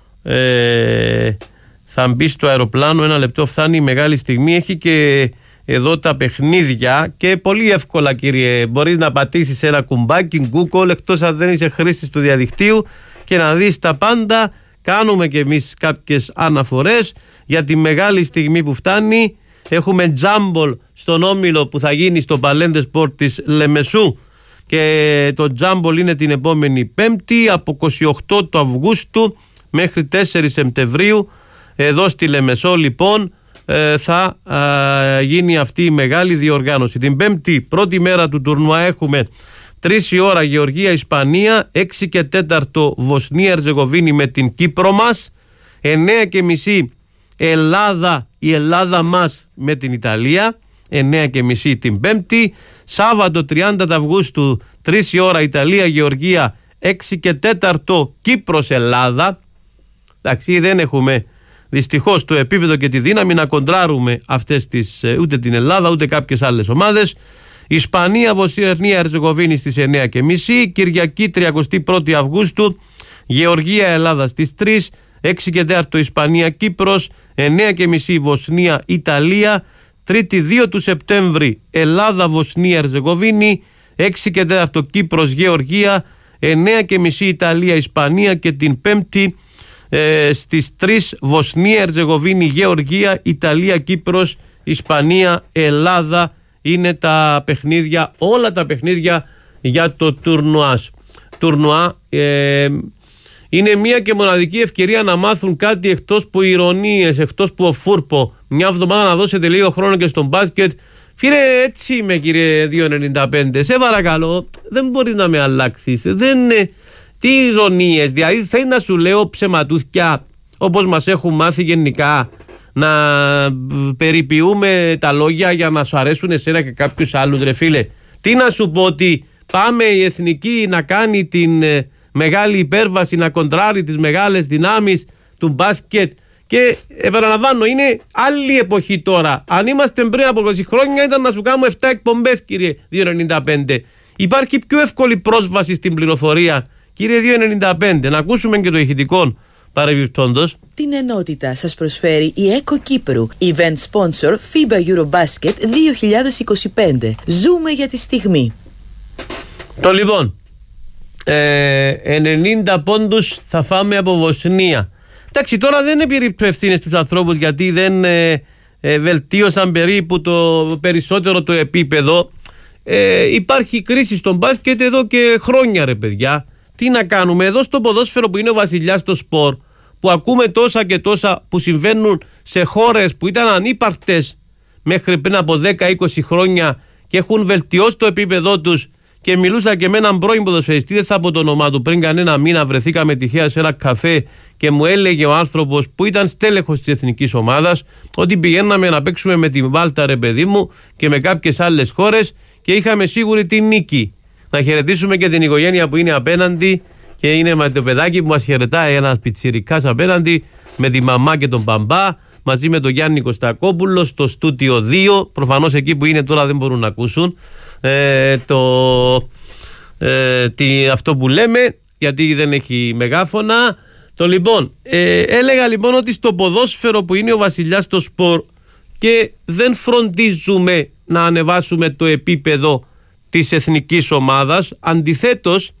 Ένα λεπτό, φτάνει η μεγάλη στιγμή. Έχει και εδώ τα παιχνίδια και πολύ εύκολα, κύριε, μπορείς να πατήσεις ένα κουμπάκι Google, εκτός αν δεν είσαι χρήστης του διαδικτύου, και να δεις τα πάντα. Κάνουμε και εμείς κάποιες αναφορές για τη μεγάλη στιγμή που φτάνει. Έχουμε τζάμπολ στον Όμιλο που θα γίνει στο Παλέντε Σπορτ της Λεμεσού, και το τζάμπολ είναι την επόμενη Πέμπτη από 28 του Αυγούστου μέχρι 4 Σεπτεμβρίου. Εδώ στη Λεμεσό λοιπόν θα γίνει αυτή η μεγάλη διοργάνωση. Την Πέμπτη, πρώτη μέρα του τουρνουά, έχουμε 3 η ώρα Γεωργία-Ισπανία, 6 και 4 Βοσνία-Ερζεγοβίνη με την Κύπρο μας, 9 και μισή η Ελλάδα μας με την Ιταλία, 9 και μισή την Πέμπτη. Σάββατο 30 Αυγούστου, 3 η ώρα Ιταλία-Γεωργία, 6 και 4 Κύπρος-Ελλάδα. Εντάξει, δεν έχουμε δυστυχώς το επίπεδο και τη δύναμη να κοντράρουμε αυτές τις, ούτε την Ελλάδα ούτε κάποιες άλλες ομάδες. Ισπανία, Βοσνία, Ερζεγοβίνη στις 9 και μισή. Κυριακή 31 Αυγούστου, Γεωργία, Ελλάδα στις 3. 6 και 4 Ισπανία-Κύπρος, 9:30 Βοσνία-Ιταλία, Τρίτη 2 του Σεπτέμβρη Ελλάδα-Βοσνία-Ερζεγοβίνη, 6 και 4 Κύπρος-Γεωργία, 9:30 Ιταλία-Ισπανία και την Πέμπτη στις 3 Βοσνία-Ερζεγοβίνη-Γεωργία, Ιταλία-Κύπρος, Ισπανία-Ελλάδα είναι τα παιχνίδια, όλα τα παιχνίδια για το τουρνουά. Είναι μία και μοναδική ευκαιρία να μάθουν κάτι εκτός που ηρωνίες, εκτός που ο φούρπο. Μια εβδομάδα να δώσετε λίγο χρόνο και στον μπάσκετ. Φίλε, έτσι είμαι κύριε 295, σε παρακαλώ, δεν μπορείς να με αλλάξεις. Τι ηρωνίες, δηλαδή θέλει να σου λέω ψεματούθια όπως μας έχουν μάθει γενικά, να περιποιούμε τα λόγια για να σου αρέσουν εσένα και κάποιους άλλους, ρε φίλε. Τι να σου πω, ότι πάμε η εθνική να κάνει την μεγάλη υπέρβαση, να κοντράρει τις μεγάλες δυνάμεις του μπάσκετ, και επαναλαμβάνω, είναι άλλη εποχή τώρα. Αν είμαστε πριν από 20 χρόνια ήταν να σου κάνουμε 7 εκπομπές κύριε 295. Υπάρχει πιο εύκολη πρόσβαση στην πληροφορία κύριε 295. Να ακούσουμε και το ηχητικό παρεμπιπτόντως. Την ενότητα σας προσφέρει η ΕΚΟ Κύπρου, event sponsor FIBA Eurobasket 2025. Ζούμε για τη στιγμή. Το λοιπόν, 90 πόντους θα φάμε από Βοσνία. Εντάξει, τώρα δεν επιρρύπτω ευθύνες στους ανθρώπους, γιατί δεν βελτίωσαν περίπου το περισσότερο το επίπεδο. Υπάρχει κρίση στον μπάσκετ εδώ και χρόνια, ρε παιδιά. Τι να κάνουμε εδώ στο ποδόσφαιρο που είναι ο βασιλιάς στο σπορ, που ακούμε τόσα και τόσα που συμβαίνουν σε χώρες που ήταν ανύπαρκτες μέχρι πριν από 10-20 χρόνια και έχουν βελτιώσει το επίπεδό τους. Και μιλούσα και με έναν πρώην ποδοσφαιριστή, δεν θα πω το όνομά του, πριν κανένα μήνα βρεθήκαμε τυχαία σε ένα καφέ και μου έλεγε ο άνθρωπος που ήταν στέλεχος της εθνικής ομάδας ότι πηγαίναμε να παίξουμε με τη Μάλτα, ρε παιδί μου, και με κάποιες άλλες χώρες και είχαμε σίγουρη την νίκη. Να χαιρετήσουμε και την οικογένεια που είναι απέναντι, και είναι με το παιδάκι που μας χαιρετάει, ένας πιτσιρικάς απέναντι, με τη μαμά και τον μπαμπά, μαζί με τον Γιάννη Κωστακόπουλο στο στούτιο 2. Προφανώς εκεί που είναι τώρα δεν μπορούν να ακούσουν αυτό που λέμε, γιατί δεν έχει μεγάφωνα. Το λοιπόν, έλεγα λοιπόν ότι στο ποδόσφαιρο που είναι ο βασιλιάς στο σπορ και δεν φροντίζουμε να ανεβάσουμε το επίπεδο της εθνικής ομάδας, αντιθέτως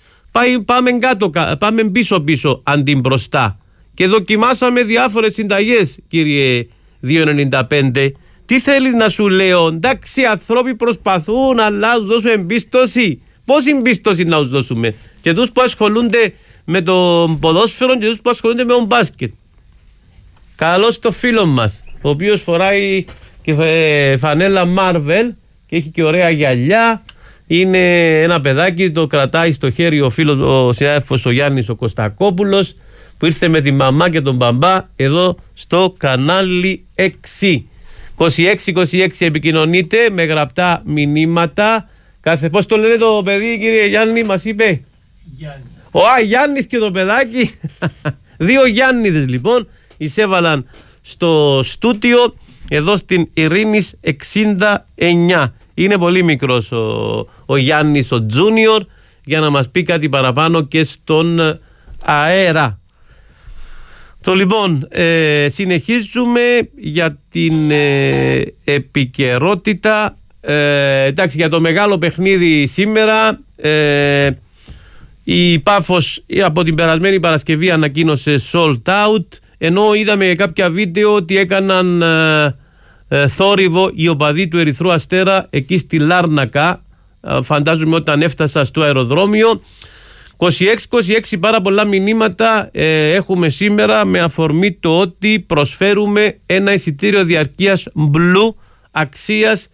πάμε πίσω αντί μπροστά, και δοκιμάσαμε διάφορες συνταγές κύριε 295. Τι θέλεις να σου λέω? Εντάξει, οι άνθρωποι προσπαθούν, αλλά να τους δώσουμε εμπίστοση. Πόση εμπίστοση να τους δώσουμε? Και τους που ασχολούνται με το ποδόσφαιρο και τους που ασχολούνται με τον μπάσκετ. Καλώς το φίλο μας, ο οποίος φοράει και φανέλα Marvel και έχει και ωραία γυαλιά. Είναι ένα παιδάκι, το κρατάει στο χέρι ο φίλος, ο συνάδελφος ο Γιάννης ο Κωστακόπουλος, που ήρθε με τη μαμά και τον μπαμπά εδώ στο κανάλι 6. 2626 επικοινωνείτε με γραπτά μηνύματα. Πώς το λένε το παιδί κύριε Γιάννη, μας είπε? Γιάννη. Γιάννης και το παιδάκι. Δύο Γιάννηδες λοιπόν εισέβαλαν στο στούτιο εδώ στην Ειρήνης 69. Είναι πολύ μικρός ο Γιάννης ο Τζούνιορ για να μας πει κάτι παραπάνω και στον αέρα. Το λοιπόν, συνεχίζουμε για την επικαιρότητα. Εντάξει, για το μεγάλο παιχνίδι σήμερα, η Πάφος από την περασμένη Παρασκευή ανακοίνωσε sold out, ενώ είδαμε κάποια βίντεο ότι έκαναν θόρυβο οι οπαδοί του Ερυθρού Αστέρα εκεί στη Λάρνακα, φαντάζομαι όταν έφτασα στο αεροδρόμιο. 26-26 πάρα πολλά μηνύματα έχουμε σήμερα με αφορμή το ότι προσφέρουμε ένα εισιτήριο διαρκείας μπλου αξίας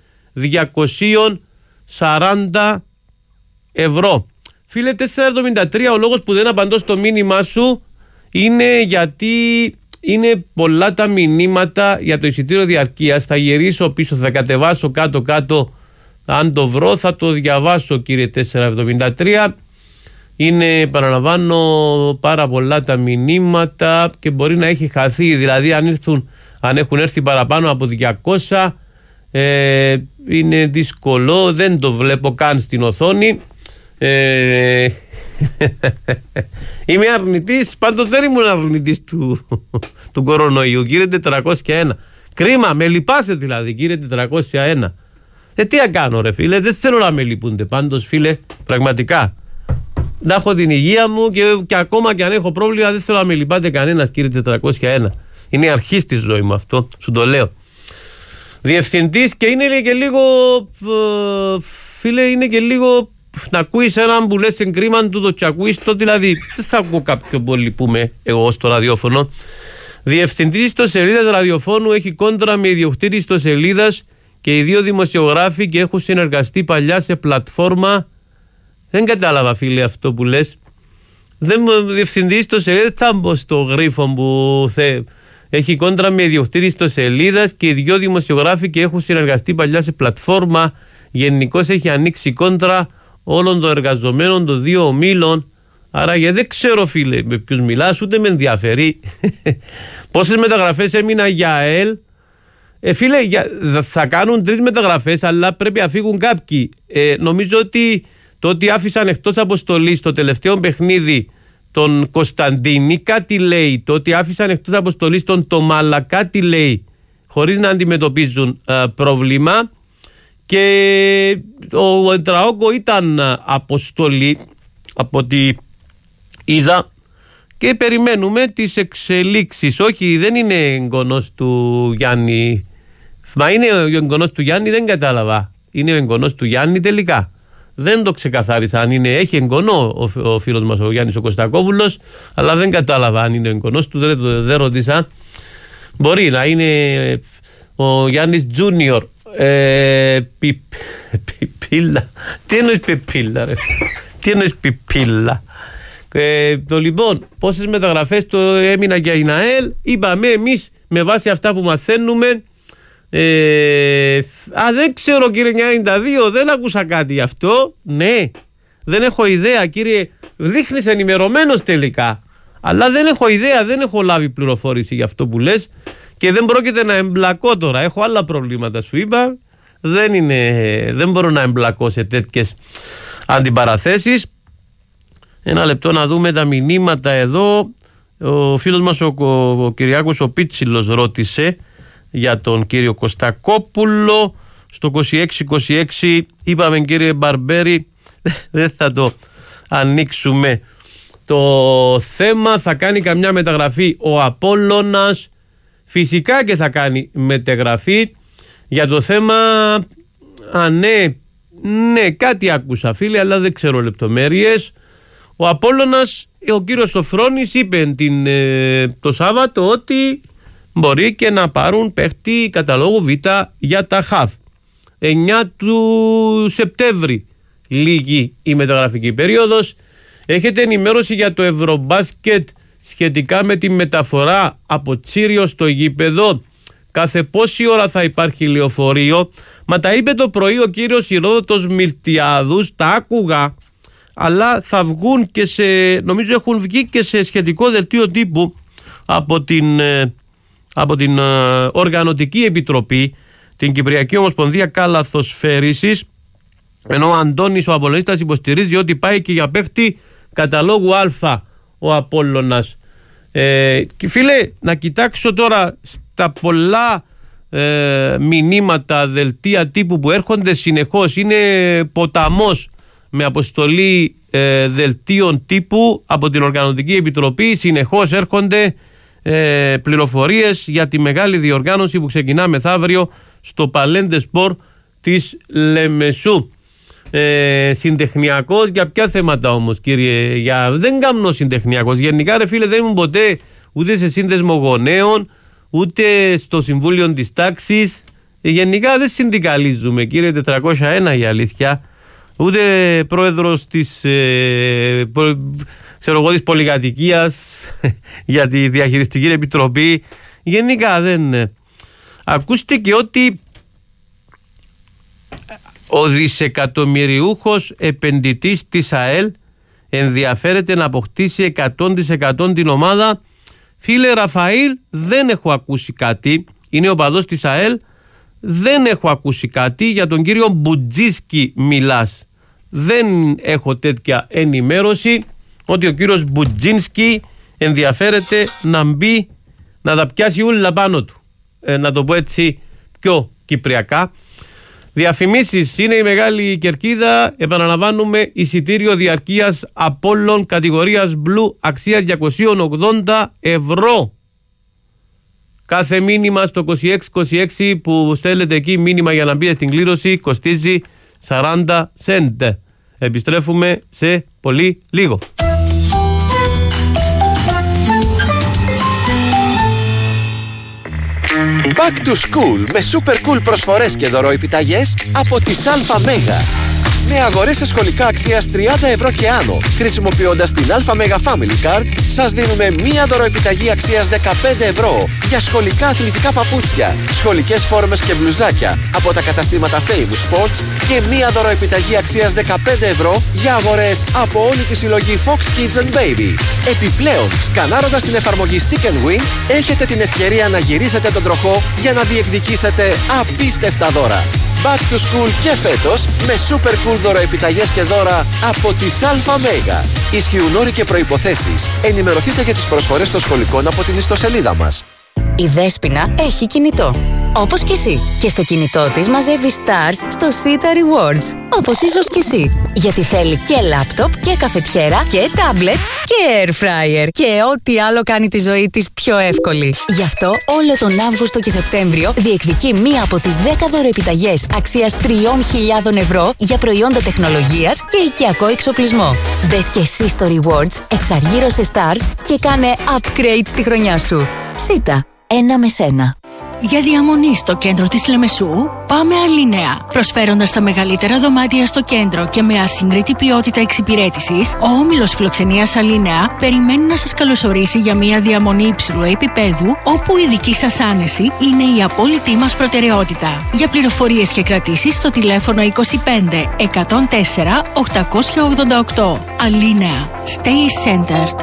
240 ευρώ. Φίλε 473, ο λόγος που δεν απαντώ στο μήνυμά σου είναι γιατί είναι πολλά τα μηνύματα για το εισιτήριο διαρκείας. Θα γυρίσω πίσω, θα κατεβάσω κάτω, αν το βρω θα το διαβάσω κύριε 473. Είναι, παραλαμβάνω, πάρα πολλά τα μηνύματα και μπορεί να έχει χαθεί. Δηλαδή αν έχουν έρθει παραπάνω από 200 είναι δύσκολο, δεν το βλέπω καν στην οθόνη. Είμαι αρνητής, πάντως δεν ήμουν αρνητής του κορονοϊού, κύριε 401. Κρίμα, με λυπάσαι δηλαδή, κύριε 401. Τι να κάνω ρε φίλε, δεν θέλω να με λυπούνται. Πάντως φίλε, πραγματικά να έχω την υγεία μου και ακόμα και αν έχω πρόβλημα δεν θέλω να με λυπάται κανένας, κύριε 401. Είναι η αρχή στη ζωή μου αυτό, σου το λέω. Διευθυντής και είναι και λίγο, φίλε, είναι και λίγο να ακούεις έναν που λες εν κρίμα του το και ακούεις το, δηλαδή δεν θα ακούω κάποιον πολύ που είμαι εγώ στο ραδιόφωνο. Διευθυντής ιστοσελίδας ραδιοφώνου έχει κόντρα με ιδιοκτήτη ιστοσελίδας και οι δύο δημοσιογράφοι και έχουν συνεργαστεί παλιά σε πλατφόρμα. Δεν κατάλαβα φίλε αυτό που λες. Διευθυντής ιστοσελίδας θα μπω στο γρίφο που έχει κόντρα με ιδιοκτήτη ιστοσελίδας και οι δύο δημοσιογράφοι και έχουν συνεργαστεί παλιά σε πλατφόρμα. Γενικώς έχει ανοίξει κόντρα όλων των εργαζομένων των δύο ομίλων. Άρα δεν ξέρω φίλε με ποιους μιλάς, ούτε με ενδιαφέρει. Πόσες μεταγραφές έμεινα για ΑΕΛ. Φίλε, θα κάνουν 3 μεταγραφές, αλλά πρέπει να φύγουν κάποιοι. Νομίζω ότι το ότι άφησαν εκτός αποστολής στο τελευταίο παιχνίδι τον Κωνσταντίνη κάτι λέει. Το ότι άφησαν εκτός αποστολής τον Τομάλα κάτι λέει, χωρίς να αντιμετωπίζουν πρόβλημα. Και ο Τραόγκο ήταν αποστολή από ό,τι είδα και περιμένουμε τις εξελίξεις. Όχι, δεν είναι εγγονός του Γιάννη. Μα είναι ο εγγονός του Γιάννη, δεν κατάλαβα. Είναι ο εγγονός του Γιάννη τελικά. Δεν το ξεκαθάρισα αν είναι. Έχει εγγονό ο φίλος μας ο Γιάννης ο Κωστακόπουλος, αλλά δεν κατάλαβα αν είναι ο εγγονός του. Δεν ρώτησα. Μπορεί να είναι ο Γιάννης Τζούνιορ. Πιπίλα. Τι εννοείς πιπίλα ρε? Τι εννοείς πιπίλα? Λοιπόν, πόσες μεταγραφές το έμεινα για η ΑΕΛ? Είπαμε εμείς με βάση αυτά που μαθαίνουμε. Δεν ξέρω κύριε 92, δεν άκουσα κάτι γι' αυτό. Ναι, δεν έχω ιδέα κύριε. Δείχνεις ενημερωμένος τελικά, αλλά δεν έχω ιδέα, δεν έχω λάβει πληροφόρηση για αυτό που λες και δεν πρόκειται να εμπλακώ τώρα. Έχω άλλα προβλήματα σου είπα. Δεν μπορώ να εμπλακώ σε τέτοιες αντιπαραθέσεις. Ένα λεπτό να δούμε τα μηνύματα εδώ. Ο φίλος μας ο Κυριάκος ο Πίτσιλος ρώτησε για τον κύριο Κωστακόπουλο. Στο 26-26 είπαμε κύριε Μπαρμπέρι, δεν θα το ανοίξουμε το θέμα. Θα κάνει καμιά μεταγραφή ο Απόλλωνας. Φυσικά και θα κάνει μεταγραφή. Για το θέμα ναι, κάτι άκουσα φίλε, αλλά δεν ξέρω λεπτομέρειες. Ο Απόλλωνας, ο κύριος Σοφρόνης είπε το Σάββατο ότι μπορεί και να πάρουν παίχτη καταλόγου Β για τα ΧΑΒ. 9 του Σεπτέμβρη λίγη η μεταγραφική περίοδος. Έχετε ενημέρωση για το Ευρωμπάσκετ σχετικά με τη μεταφορά από Τσίριο στο γήπεδο? Κάθε πόση ώρα θα υπάρχει λεωφορείο? Μα τα είπε το πρωί ο κύριος Ηρόδοτος Μιλτιάδους, τα άκουγα, αλλά θα βγουν και νομίζω έχουν βγει και σε σχετικό δελτίο τύπου από την Οργανωτική Επιτροπή, την Κυπριακή Ομοσπονδία Καλαθοσφαίρισης, ενώ ο Αντώνης ο Απολωνίστας υποστηρίζει ότι πάει και για παίχτη καταλόγου Α ο Απόλλωνας. Και φίλε, να κοιτάξω τώρα στα πολλά μηνύματα, δελτία τύπου που έρχονται συνεχώς. Είναι ποταμός με αποστολή δελτίων τύπου από την Οργανωτική Επιτροπή. Συνεχώς έρχονται πληροφορίες για τη μεγάλη διοργάνωση που ξεκινά μεθαύριο στο Παλέντε Σπορ της Λεμεσού. Συντεχνιακός για ποια θέματα όμως κύριε? Δεν κάνω συντεχνιακός γενικά ρε φίλε, δεν ήμουν ποτέ ούτε σε σύνδεσμο γονέων ούτε στο Συμβούλιο της Τάξης. Γενικά δεν συνδικαλίζουμε κύριε 401 η αλήθεια, ούτε πρόεδρος της της πολυκατοικίας για τη Διαχειριστική Επιτροπή. Γενικά δεν. Ακούστηκε ότι ο δισεκατομμυριούχος επενδυτής της ΑΕΛ ενδιαφέρεται να αποκτήσει 100% την ομάδα. Φίλε Ραφαήλ, δεν έχω ακούσει κάτι. Είναι ο παδός της ΑΕΛ. Δεν έχω ακούσει κάτι. Για τον κύριο Μπουτζίσκι μιλάς. δεν έχω τέτοια ενημέρωση ότι ο κύριος Μπουτζίνσκι ενδιαφέρεται να μπει, να τα πιάσει ούλα πάνω του. Να το πω έτσι πιο κυπριακά. Διαφημίσεις, είναι η Μεγάλη Κερκίδα. Επαναλαμβάνουμε, εισιτήριο διαρκείας Απόλλων κατηγορίας Blue αξίας 280 ευρώ. Κάθε μήνυμα στο 2626 που στέλνετε εκεί μήνυμα για να μπείτε στην κλήρωση κοστίζει 40 σέντ. Επιστρέφουμε σε πολύ λίγο. Back to school με super cool προσφορές και δωροεπιταγές από τις ΑΜΕΓΑ. Με αγορές σε σχολικά αξίας 30 ευρώ και άνω, χρησιμοποιώντας την ΑΜΕΓΑ Family Card, σας δίνουμε μία δωροεπιταγή αξίας 15 ευρώ για σχολικά αθλητικά παπούτσια, σχολικές φόρμες και μπλουζάκια από τα καταστήματα Famous Sports και μία δωροεπιταγή αξίας 15 ευρώ για αγορές από όλη τη συλλογή Fox Kids and Baby. Επιπλέον, σκανάροντας την εφαρμογή Stick and Win, έχετε την ευκαιρία να γυρίσετε τον τροχό για να διεκδικήσετε απίστευτα δώρα. Back to school και φέτος με super cool δωροεπιταγές και δώρα από τις ΑΜΕΓΑ. Ισχύουν όροι και προϋποθέσεις. Ενημερωθείτε για τις προσφορές των σχολικών από την ιστοσελίδα μας. Η Δέσποινα έχει κινητό. Όπως και εσύ. Και στο κινητό της μαζεύει stars στο Sita Rewards. Όπως ίσως και εσύ. Γιατί θέλει και λάπτοπ και καφετιέρα και τάμπλετ και air fryer. Και ό,τι άλλο κάνει τη ζωή της πιο εύκολη. Γι' αυτό όλο τον Αύγουστο και Σεπτέμβριο διεκδικεί μία από τις 10 δωροεπιταγές αξίας 3.000 ευρώ για προϊόντα τεχνολογίας και οικιακό εξοπλισμό. Μπες και εσύ στο Rewards, εξαργύρωσε stars και κάνε upgrade στη χρονιά σου. Sita. Ένα με σένα. Για διαμονή στο κέντρο της Λεμεσού, πάμε Αλίνεα. Προσφέροντας τα μεγαλύτερα δωμάτια στο κέντρο και με ασύγκριτη ποιότητα εξυπηρέτησης, ο όμιλος φιλοξενίας Αλίνεα περιμένει να σας καλωσορίσει για μια διαμονή υψηλού επίπεδου, όπου η δική σας άνεση είναι η απόλυτη μας προτεραιότητα. Για πληροφορίες και κρατήσεις στο τηλέφωνο 25 104 888. Αλίνεα. Stay centered.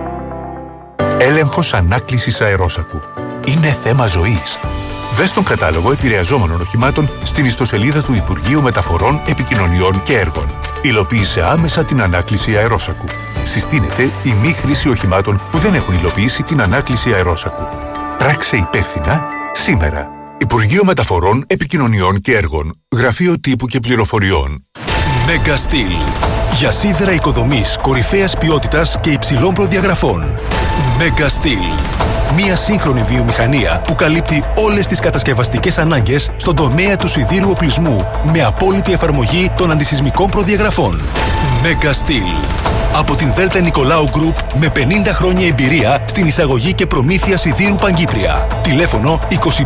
Έλεγχος ανάκλησης αερόσακου. Είναι θέμα ζωής. Δες τον κατάλογο επηρεαζόμενων οχημάτων στην ιστοσελίδα του Υπουργείου Μεταφορών, Επικοινωνιών και Έργων. Υλοποίησε άμεσα την ανάκληση αερόσακου. Συστήνεται η μη χρήση οχημάτων που δεν έχουν υλοποιήσει την ανάκληση αερόσακου. Πράξε υπεύθυνα σήμερα. Υπουργείο Μεταφορών, Επικοινωνιών και Έργων. Γραφείο Τύπου και Πληροφοριών. Mega Steel. Για σίδερα οικοδομής κορυφαίας ποιότητας και υψηλών προδιαγραφών. Mega Steel. Μια σύγχρονη βιομηχανία που καλύπτει όλες τις κατασκευαστικές ανάγκες στον τομέα του σιδήρου οπλισμού με απόλυτη εφαρμογή των αντισυσμικών προδιαγραφών. Mega Steel. Από την Δέλτα Νικολάου Group με 50 χρόνια εμπειρία στην εισαγωγή και προμήθεια σιδήρου Παγκύπρια. Τηλέφωνο 253 96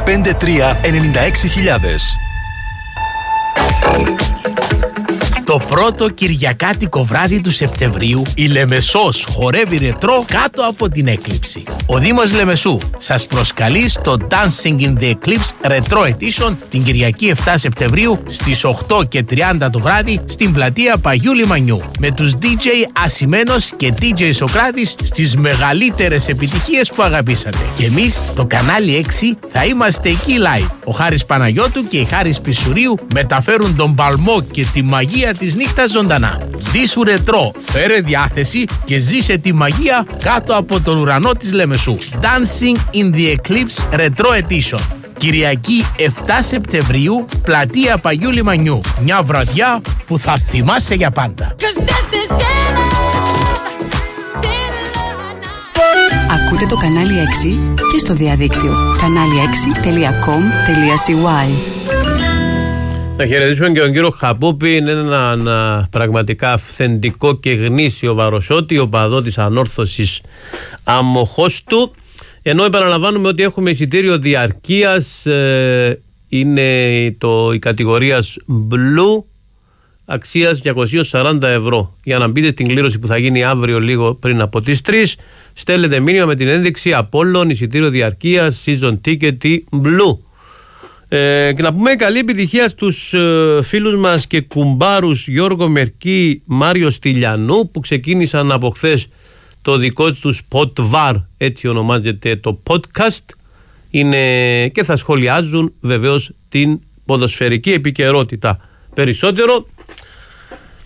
000. Το πρώτο κυριακάτικο βράδυ του Σεπτεμβρίου η Λεμεσός χορεύει ρετρό κάτω από την έκλειψη. Ο Δήμος Λεμεσού σας προσκαλεί στο Dancing in the Eclipse Retro Edition την Κυριακή 7 Σεπτεμβρίου στις 8:30 το βράδυ στην πλατεία Παγιού Λιμανιού με τους DJ Ασημένος και DJ Σοκράτης στις μεγαλύτερες επιτυχίες που αγαπήσατε. Και εμείς το κανάλι 6 θα είμαστε εκεί live. Ο Χάρης Παναγιώτου και η Χάρης Πισουρίου μεταφέρουν τον παλμό και τη μαγεία της νύχτας ζωντανά. Δίσου ρετρό, φέρε διάθεση και ζήσε τη μαγεία κάτω από τον ουρανό της Λεμεσού. Dancing in the Eclipse Retro Edition. Κυριακή 7 Σεπτεμβρίου, πλατεία Παγιού Λιμανιού. Μια βραδιά που θα θυμάσαι για πάντα. Ακούτε το κανάλι 6 και στο διαδίκτυο. κανάλι6.com.cy. Να χαιρετήσουμε και τον κύριο Χαπούπη. Είναι έναν πραγματικά αυθεντικό και γνήσιο βαροσότη, ο παδό της ανόρθωσης Αμμοχώστου. Ενώ επαναλαμβάνουμε ότι έχουμε εισιτήριο διαρκείας, είναι η κατηγορία Blue, αξίας 240 ευρώ. Για να μπείτε στην κλήρωση που θα γίνει αύριο λίγο πριν από τις 3, στέλνετε μήνυμα με την ένδειξη Απόλλων, εισιτήριο διαρκείας, season ticket Blue. Και να πούμε καλή επιτυχία στους φίλους μας και κουμπάρους Γιώργο Μερκή, Μάριο Στυλιανού, που ξεκίνησαν από χθες το δικό τους Podvar, έτσι ονομάζεται το podcast, είναι και θα σχολιάζουν βεβαίως την ποδοσφαιρική επικαιρότητα περισσότερο.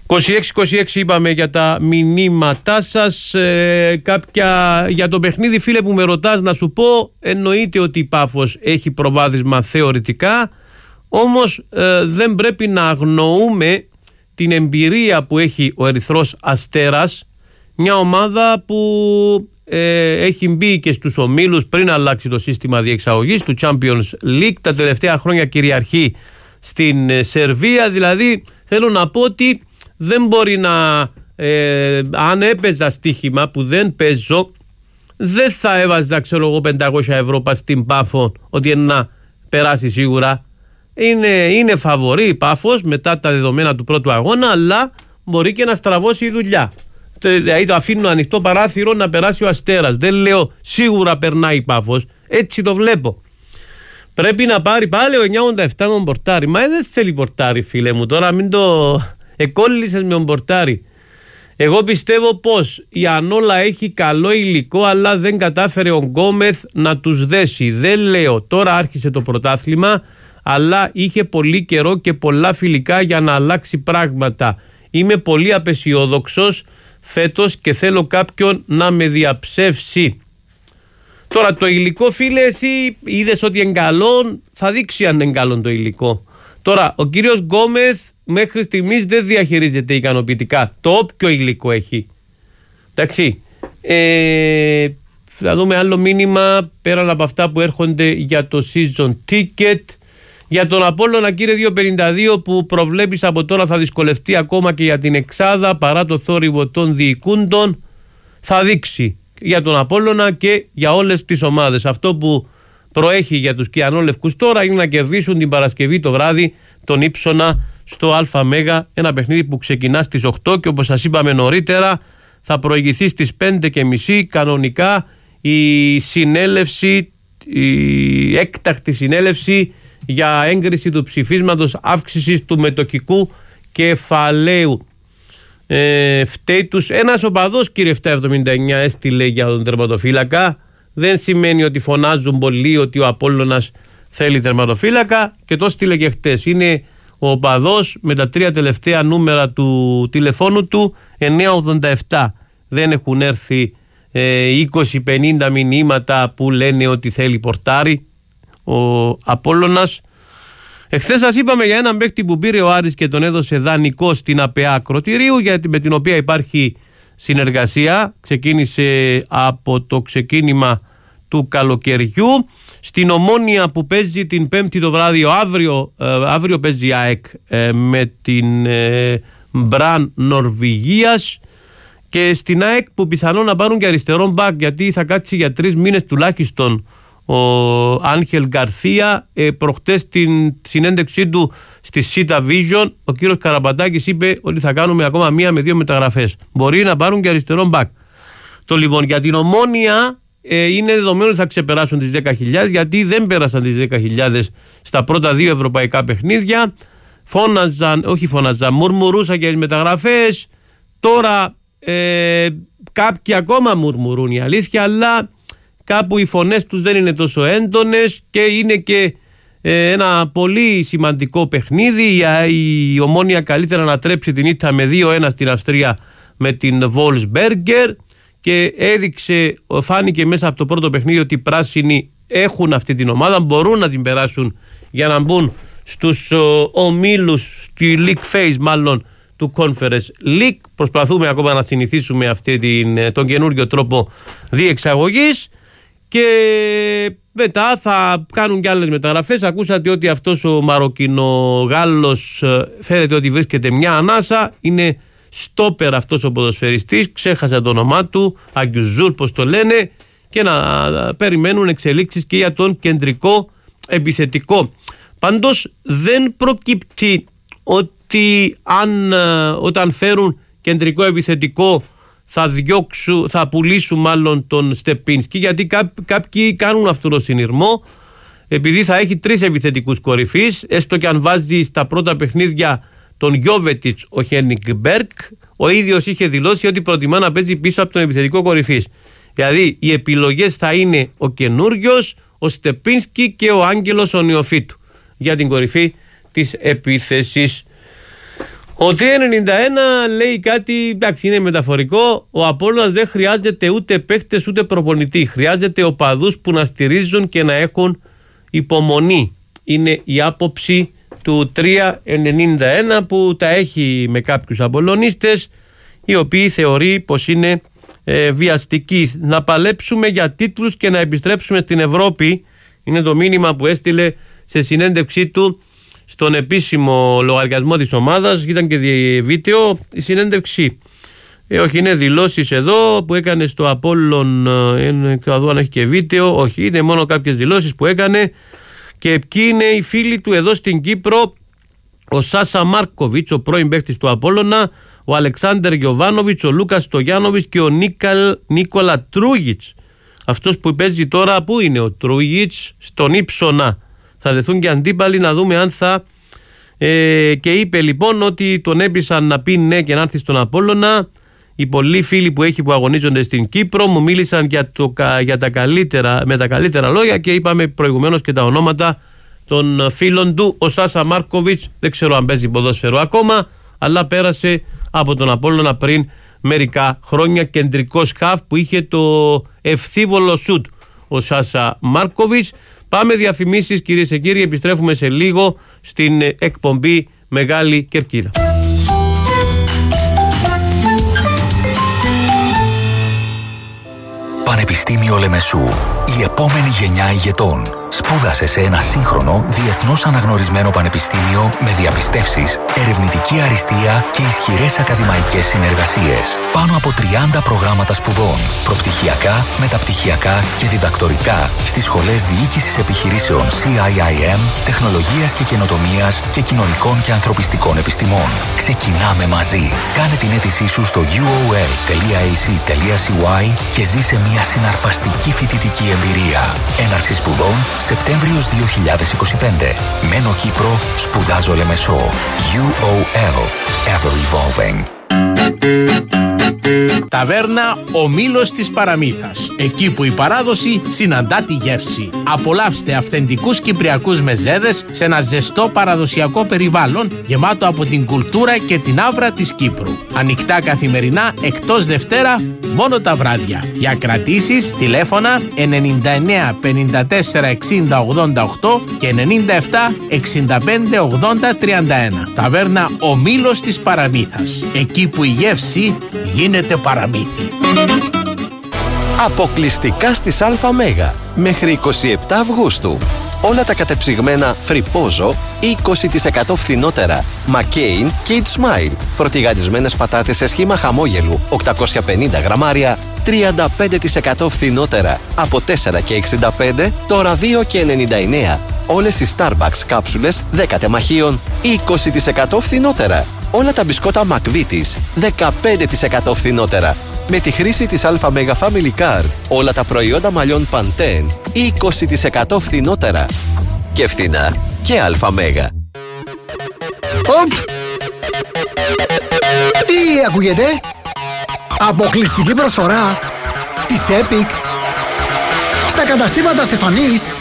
26-26 είπαμε για τα μηνύματά σας. Κάποια για το παιχνίδι, φίλε, που με ρωτάς, να σου πω, εννοείται ότι η Πάφος έχει προβάδισμα θεωρητικά, όμως δεν πρέπει να αγνοούμε την εμπειρία που έχει ο Ερυθρός Αστέρας, μια ομάδα που έχει μπει και στους ομίλους πριν αλλάξει το σύστημα διεξαγωγής του Champions League, τα τελευταία χρόνια κυριαρχεί στην Σερβία. Δηλαδή θέλω να πω ότι δεν μπορεί να αν έπαιζα στοίχημα, που δεν παίζω, δεν θα έβαζα, ξέρω εγώ, 500 ευρώ στην Πάφο ότι είναι να περάσει σίγουρα. Είναι φαβορί η Πάφος μετά τα δεδομένα του πρώτου αγώνα, αλλά μπορεί και να στραβώσει η δουλειά. Δηλαδή το αφήνω ανοιχτό παράθυρο να περάσει ο Αστέρας. Δεν λέω σίγουρα περνάει η Πάφος, έτσι το βλέπω. Πρέπει να πάρει πάλι ο 987 με πορτάρι. Μα δεν θέλει πορτάρι, φίλε μου, τώρα μην το εκόλλησες με πορτάρι. Εγώ πιστεύω πως η Ανόλα έχει καλό υλικό, αλλά δεν κατάφερε ο Γκόμεθ να τους δέσει. Δεν λέω τώρα άρχισε το πρωτάθλημα, αλλά είχε πολύ καιρό και πολλά φιλικά για να αλλάξει πράγματα. Είμαι πολύ απεσιόδοξος φέτος και θέλω κάποιον να με διαψεύσει. Τώρα το υλικό, φίλε, εσύ είδες ότι είναι καλό, θα δείξει αν είναι καλό το υλικό. Τώρα ο κύριος Γκόμεθ μέχρι στιγμής δεν διαχειρίζεται ικανοποιητικά το όποιο υλικό έχει. Εντάξει. Θα δούμε άλλο μήνυμα πέραν από αυτά που έρχονται για το season ticket. Για τον Απόλλωνα, κύριε 252, που προβλέπεις από τώρα θα δυσκολευτεί ακόμα και για την εξάδα παρά το θόρυβο των διοικούντων, θα δείξει για τον Απόλλωνα και για όλες τις ομάδες. Αυτό που προέχει για τους κιανόλευκους τώρα είναι να κερδίσουν την Παρασκευή το βράδυ τον Ύψονα στο ΑΜ, ένα παιχνίδι που ξεκινά στις 8 και όπως σας είπαμε νωρίτερα θα προηγηθεί στις 5:30 κανονικά η συνέλευση, η έκτακτη συνέλευση για έγκριση του ψηφίσματος αύξησης του μετοχικού κεφαλαίου. Φταίει τους ένας οπαδός, κύριε 779, έστειλε για τον τερματοφύλακα. Δεν σημαίνει ότι φωνάζουν πολλοί ότι ο Απόλλωνας θέλει τερματοφύλακα, και το στείλε και χτες. Είναι ο οπαδός με τα 3 τελευταία νούμερα του τηλεφώνου του 987. Δεν έχουν έρθει 20-50 μηνύματα που λένε ότι θέλει πορτάρι ο Απόλλωνας. Εχθές σας είπαμε για έναν παίκτη που πήρε ο Άρης και τον έδωσε δανεικό στην ΑΠΑ Ακροτηρίου, με την οποία υπάρχει συνεργασία. Ξεκίνησε από το ξεκίνημα του καλοκαιριού. Στην Ομόνια που παίζει την Πέμπτη το βράδυ, αύριο παίζει η ΑΕΚ με την Μπραν Νορβηγίας, και στην ΑΕΚ που πιθανόν να πάρουν και αριστερόν μπακ, γιατί θα κάτσει για 3 μήνες τουλάχιστον ο Άγχελ Γκαρθία. Προχτές στην συνέντευξή του στη Σίτα Vision ο κύριος Καραπατάκης είπε ότι θα κάνουμε ακόμα 1 με 2 μεταγραφές. Μπορεί να πάρουν και αριστερόν μπακ. Το λοιπόν για την Ομόνια είναι δεδομένο ότι θα ξεπεράσουν τις 10.000, γιατί δεν πέρασαν τις 10.000 στα πρώτα 2 ευρωπαϊκά παιχνίδια. Μουρμουρούσαν για τις μεταγραφές. Τώρα κάποιοι ακόμα μουρμουρούν, η αλήθεια, αλλά κάπου οι φωνές τους δεν είναι τόσο έντονες και είναι και ένα πολύ σημαντικό παιχνίδι. Η Ομόνια καλύτερα να τρέψει την ήττα με 2-1 στην Αυστρία με την Wolfsberger, και φάνηκε μέσα από το πρώτο παιχνίδι ότι οι πράσινοι έχουν αυτή την ομάδα, μπορούν να την περάσουν για να μπουν στους ομίλους, στη League Phase μάλλον του Conference League. Προσπαθούμε ακόμα να συνηθίσουμε τον καινούριο τρόπο διεξαγωγής, και μετά θα κάνουν και άλλες μεταγραφές. Ακούσατε ότι αυτός ο Μαροκινογάλος φέρεται ότι βρίσκεται μια ανάσα. Είναι στόπερ αυτός ο ποδοσφαιριστής, ξέχασα το όνομά του, Αγκιουζούρ πως το λένε, και να περιμένουν εξελίξεις και για τον κεντρικό επιθετικό. Πάντως δεν προκύπτει ότι όταν φέρουν κεντρικό επιθετικό θα πουλήσουν μάλλον τον Στεπίνσκι, γιατί κάποιοι κάνουν αυτό το συνειρμό, επειδή θα έχει 3 επιθετικούς κορυφής, έστω και αν βάζει στα πρώτα παιχνίδια τον Γιόβετιτς ο Χένικ Μπέρκ. Ο ίδιος είχε δηλώσει ότι προτιμά να παίζει πίσω από τον επιθετικό κορυφής. Δηλαδή οι επιλογές θα είναι ο καινούριος, ο Στεπίνσκι και ο Άγγελος ο Νεοφίτου για την κορυφή της επίθεσης. Ο 391 λέει κάτι, εντάξει, είναι μεταφορικό. Ο Απόλλωνας δεν χρειάζεται ούτε παίχτες ούτε προπονητή. Χρειάζεται οπαδούς που να στηρίζουν και να έχουν υπομονή. Είναι η άποψη του 391 που τα έχει με κάποιους απολωνίστες, οι οποίοι θεωρεί πως είναι βιαστική. Να παλέψουμε για τίτλους και να επιστρέψουμε στην Ευρώπη, είναι το μήνυμα που έστειλε σε συνέντευξή του στον επίσημο λογαριασμό της ομάδας. Ήταν και βίντεο η συνέντευξη. Όχι, είναι δηλώσεις εδώ που έκανε στο Απόλλων. Εδώ αν έχει και βίντεο. Όχι, είναι μόνο κάποιες δηλώσεις που έκανε. Και ποιοι είναι οι φίλοι του εδώ στην Κύπρο? Ο Σάσα Μάρκοβιτς, ο πρώην παίκτης του Απόλλωνα, ο Αλεξάνδερ Γιοβάνοβιτς, ο Λούκας Στογιάνοβιτς και ο Νίκολα Τρούγιτς. Αυτός που παίζει τώρα, πού είναι ο Τρούγιτς? Στον Ύψονα. Θα δεθούν και αντίπαλοι, να δούμε αν θα. Και είπε λοιπόν ότι τον έπεισαν να πει ναι και να έρθει στον Απόλλωνα. Οι πολλοί φίλοι που έχει που αγωνίζονται στην Κύπρο μου μίλησαν για τα καλύτερα, με τα καλύτερα λόγια, και είπαμε προηγουμένως και τα ονόματα των φίλων του. Ο Σάσα Μάρκοβιτς δεν ξέρω αν παίζει ποδόσφαιρο ακόμα, αλλά πέρασε από τον Απόλλωνα πριν μερικά χρόνια, κεντρικός χαφ που είχε το ευθύβολο σουτ ο Σάσα Μάρκοβιτς. Πάμε διαφημίσεις, κυρίες και κύριοι, επιστρέφουμε σε λίγο στην εκπομπή Μεγάλη Κερκίδα. Πανεπιστήμιο Λεμεσού. Η επόμενη γενιά ηγετών. Σπούδασε σε ένα σύγχρονο, διεθνώς αναγνωρισμένο πανεπιστήμιο με διαπιστεύσεις, ερευνητική αριστεία και ισχυρές ακαδημαϊκές συνεργασίες. Πάνω από 30 προγράμματα σπουδών, προπτυχιακά, μεταπτυχιακά και διδακτορικά στις σχολές διοίκησης επιχειρήσεων CIIM, τεχνολογίας και καινοτομίας και κοινωνικών και ανθρωπιστικών επιστημών. Ξεκινάμε μαζί. Κάνε την αίτησή σου στο uol.ac.cy και ζήσε μια συναρπαστική φοιτητική εμπειρία. Έναρξη σπουδών Σεπτέμβριος 2025. Μένω Κύπρο, σπουδάζω Λεμεσό. UOL. Ever evolving. Ταβέρνα Ο Μήλος της Παραμύθας. Εκεί που η παράδοση συναντά τη γεύση. Απολαύστε αυθεντικούς κυπριακούς μεζέδες σε ένα ζεστό παραδοσιακό περιβάλλον γεμάτο από την κουλτούρα και την άβρα της Κύπρου. Ανοιχτά καθημερινά, εκτός Δευτέρα, μόνο τα βράδια. Για κρατήσεις, τηλέφωνα 99 54 60 88 και 97 65 80 31. Ταβέρνα Ο Μήλος της Παραμύθας. Εκεί που η γεύση γίνεται παραμύθι. Αποκλειστικά στις ΑΜ μέχρι 27 Αυγούστου. Όλα τα κατεψυγμένα Φριπόζο 20% φθηνότερα. Μακέιν Kid Smile. Προτιγανισμένες πατάτες σε σχήμα χαμόγελου 850 γραμμάρια 35% φθηνότερα. Από 4,65 τώρα 2,99. Όλες οι Starbucks κάψουλες 10 τεμαχίων 20% φθηνότερα. Όλα τα μπισκότα McVitie's 15% φθηνότερα. Με τη χρήση της ΑΜ Family Card, όλα τα προϊόντα μαλλιών Pantene 20% φθηνότερα. Και φθηνά και ΑΜ. Οπ! Τι ακούγεται? Αποκλειστική προσφορά της Epic στα καταστήματα Στεφανής.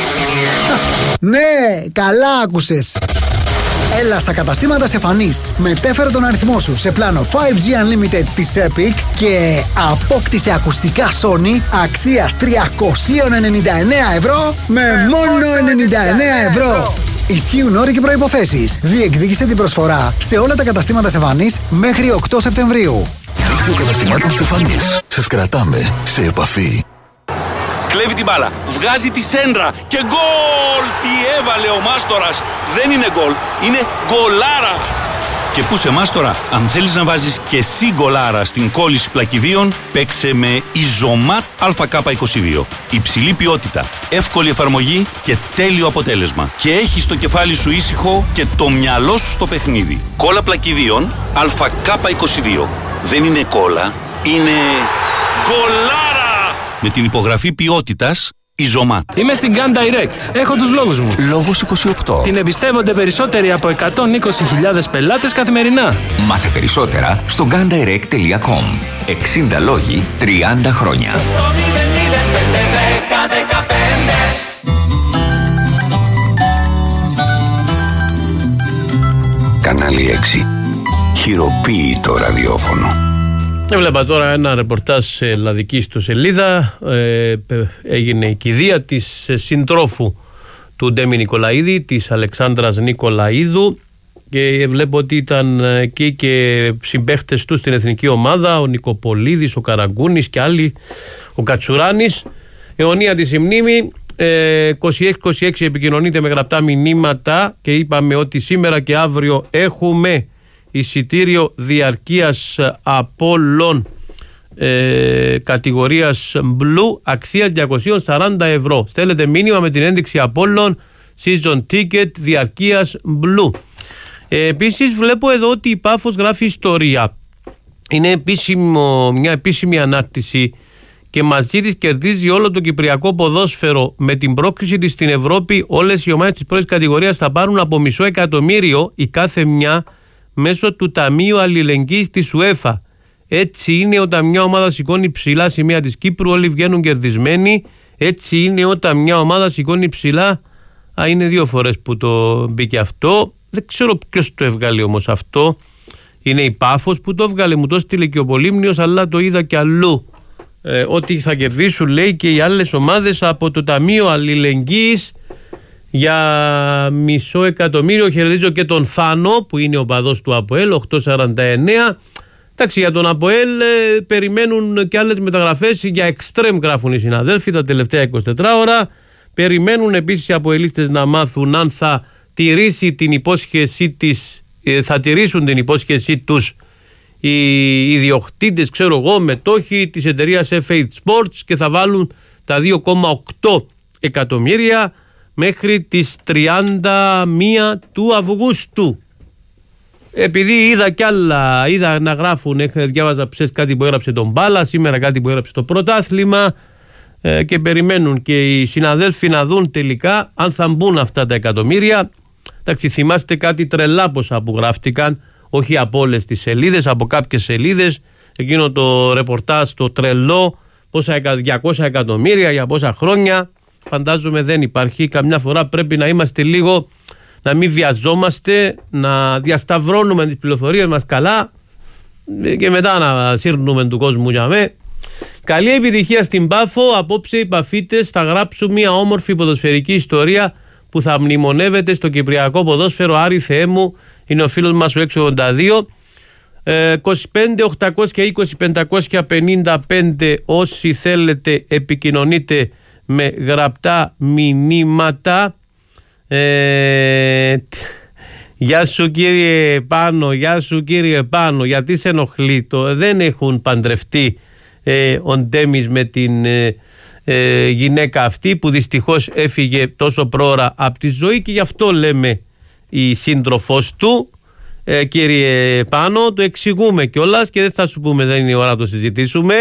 Ναι, καλά άκουσες. Έλα στα καταστήματα Στεφανής, μετέφερε τον αριθμό σου σε πλάνο 5G Unlimited της Epic και απόκτησε ακουστικά Sony αξίας 399 ευρώ με μόνο 99 ευρώ. Ισχύουν όροι και προϋποθέσεις. Διεκδίκησε την προσφορά σε όλα τα καταστήματα Στεφανής μέχρι 8 Σεπτεμβρίου. Δίκτυο καταστημάτων Στεφανής. Σας κρατάμε σε επαφή. Κλέβει την μπάλα, βγάζει τη σέντρα και γκολ! Τι έβαλε ο Μάστορας! Δεν είναι γκολ, είναι γκολάρα! Και πού σε Μάστορα, αν θέλεις να βάζεις και εσύ γκολάρα στην κόλληση πλακιδίων, παίξε με Ιζωμάτ ΑΚ22. Υψηλή ποιότητα, εύκολη εφαρμογή και τέλειο αποτέλεσμα. Και έχεις το κεφάλι σου ήσυχο και το μυαλό σου στο παιχνίδι. Κόλλα πλακιδίων ΑΚ22. Δεν είναι κόλλα, είναι γκολάρα! Με την υπογραφή ποιότητας Ιζωμάτ. Είμαι στην Gun Direct. Έχω τους λόγους μου. Λόγος 28. Την εμπιστεύονται περισσότεροι από 120.000 πελάτες καθημερινά. Μάθε περισσότερα στο gundirect.com. 60 λόγοι, 30 χρόνια. Κανάλι 6. χειροποίητο ραδιόφωνο. Έβλεπα τώρα ένα ρεπορτάζ σε ελλαδική ιστοσελίδα. Έγινε η κηδεία της συντρόφου του Ντέμι Νικολαίδη, της Αλεξάνδρας Νικολαίδου, και βλέπω ότι ήταν εκεί και συμπαίχτες του στην εθνική ομάδα, ο Νικοπολίδης, ο Καραγκούνης και άλλοι, ο Κατσουράνης. Αιωνία της η μνήμη. 26-26 επικοινωνείται με γραπτά μηνύματα και είπαμε ότι σήμερα και αύριο έχουμε εισιτήριο διαρκείας Απόλλων κατηγορίας Blue αξίας 240 ευρώ. Στέλνετε μήνυμα με την ένδειξη Απόλλων season ticket διαρκείας Blue. Επίσης βλέπω εδώ ότι η Πάφος γράφει ιστορία. Είναι μια επίσημη ανάρτηση και μαζί της κερδίζει όλο το κυπριακό ποδόσφαιρο. Με την πρόκριση της στην Ευρώπη, όλες οι ομάδες της πρώτης κατηγορίας θα πάρουν από $500,000 η κάθε μια μέσω του Ταμείου Αλληλεγγύης της UEFA. Έτσι είναι όταν μια ομάδα σηκώνει ψηλά σημεία της Κύπρου, όλοι βγαίνουν κερδισμένοι. Έτσι είναι όταν μια ομάδα σηκώνει ψηλά. Είναι 2 φορές που το μπήκε αυτό. Δεν ξέρω ποιος το έβγαλε όμως αυτό. Είναι η Πάφος που το έβγαλε, μου το στείλε και ο Πολύμνιος, αλλά το είδα και αλλού. Ότι θα κερδίσουν, λέει, και οι άλλες ομάδες από το Ταμείο Αλληλεγγύης για $500,000. Χαιρετίζω και τον Φάνο που είναι ο παδός του ΑΠΟΕΛ, 849. Εντάξει, για τον ΑΠΟΕΛ περιμένουν και άλλες μεταγραφές για εξτρέμ, γράφουν οι συναδέλφοι τα τελευταία 24 ώρα. Περιμένουν επίσης οι ΑΠΟΕΛίστες να μάθουν αν θα τηρήσει την υπόσχεσή της, θα τηρήσουν την υπόσχεσή τους οι ιδιοκτήτες, ξέρω εγώ, μετόχοι της εταιρείας F8 Sports και θα βάλουν τα 2,8 εκατομμύρια μέχρι τις 31 του Αυγούστου. Επειδή είδα κι άλλα, είδα να γράφουν, διάβαζα κάτι που έγραψε τον Μπάλα, σήμερα κάτι που έγραψε το πρωτάθλημα, και περιμένουν και οι συναδέλφοι να δουν τελικά αν θα μπουν αυτά τα εκατομμύρια. Εντάξει, θυμάστε κάτι τρελά ποσά που γράφτηκαν, όχι από όλες τις σελίδες, από κάποιες σελίδες, εκείνο το ρεπορτάζ το τρελό, πόσα 200 εκατομμύρια για πόσα χρόνια. Φαντάζομαι δεν υπάρχει. Καμιά φορά πρέπει να είμαστε λίγο, να μην βιαζόμαστε, να διασταυρώνουμε τις πληροφορίες μας καλά και μετά να σύρνουμε του κόσμου για με. Καλή επιτυχία στην Πάφο. Απόψε οι Παφίτες θα γράψουν μια όμορφη ποδοσφαιρική ιστορία που θα μνημονεύεται στο κυπριακό ποδόσφαιρο. Άρη Θεέ μου, είναι ο φίλος μας ο 682. 25-820-555 όσοι θέλετε επικοινωνείτε με γραπτά μηνύματα. Γεια σου κύριε Πάνο, γεια σου κύριε Πάνο. Γιατί σε ενοχλεί το? Δεν έχουν παντρευτεί ο Ντέμις με την γυναίκα αυτή που δυστυχώς έφυγε τόσο πρόωρα από τη ζωή και γι' αυτό λέμε η σύντροφός του. Κύριε Πάνο, το εξηγούμε κιόλας και δεν θα σου πούμε, δεν είναι η ώρα να το συζητήσουμε.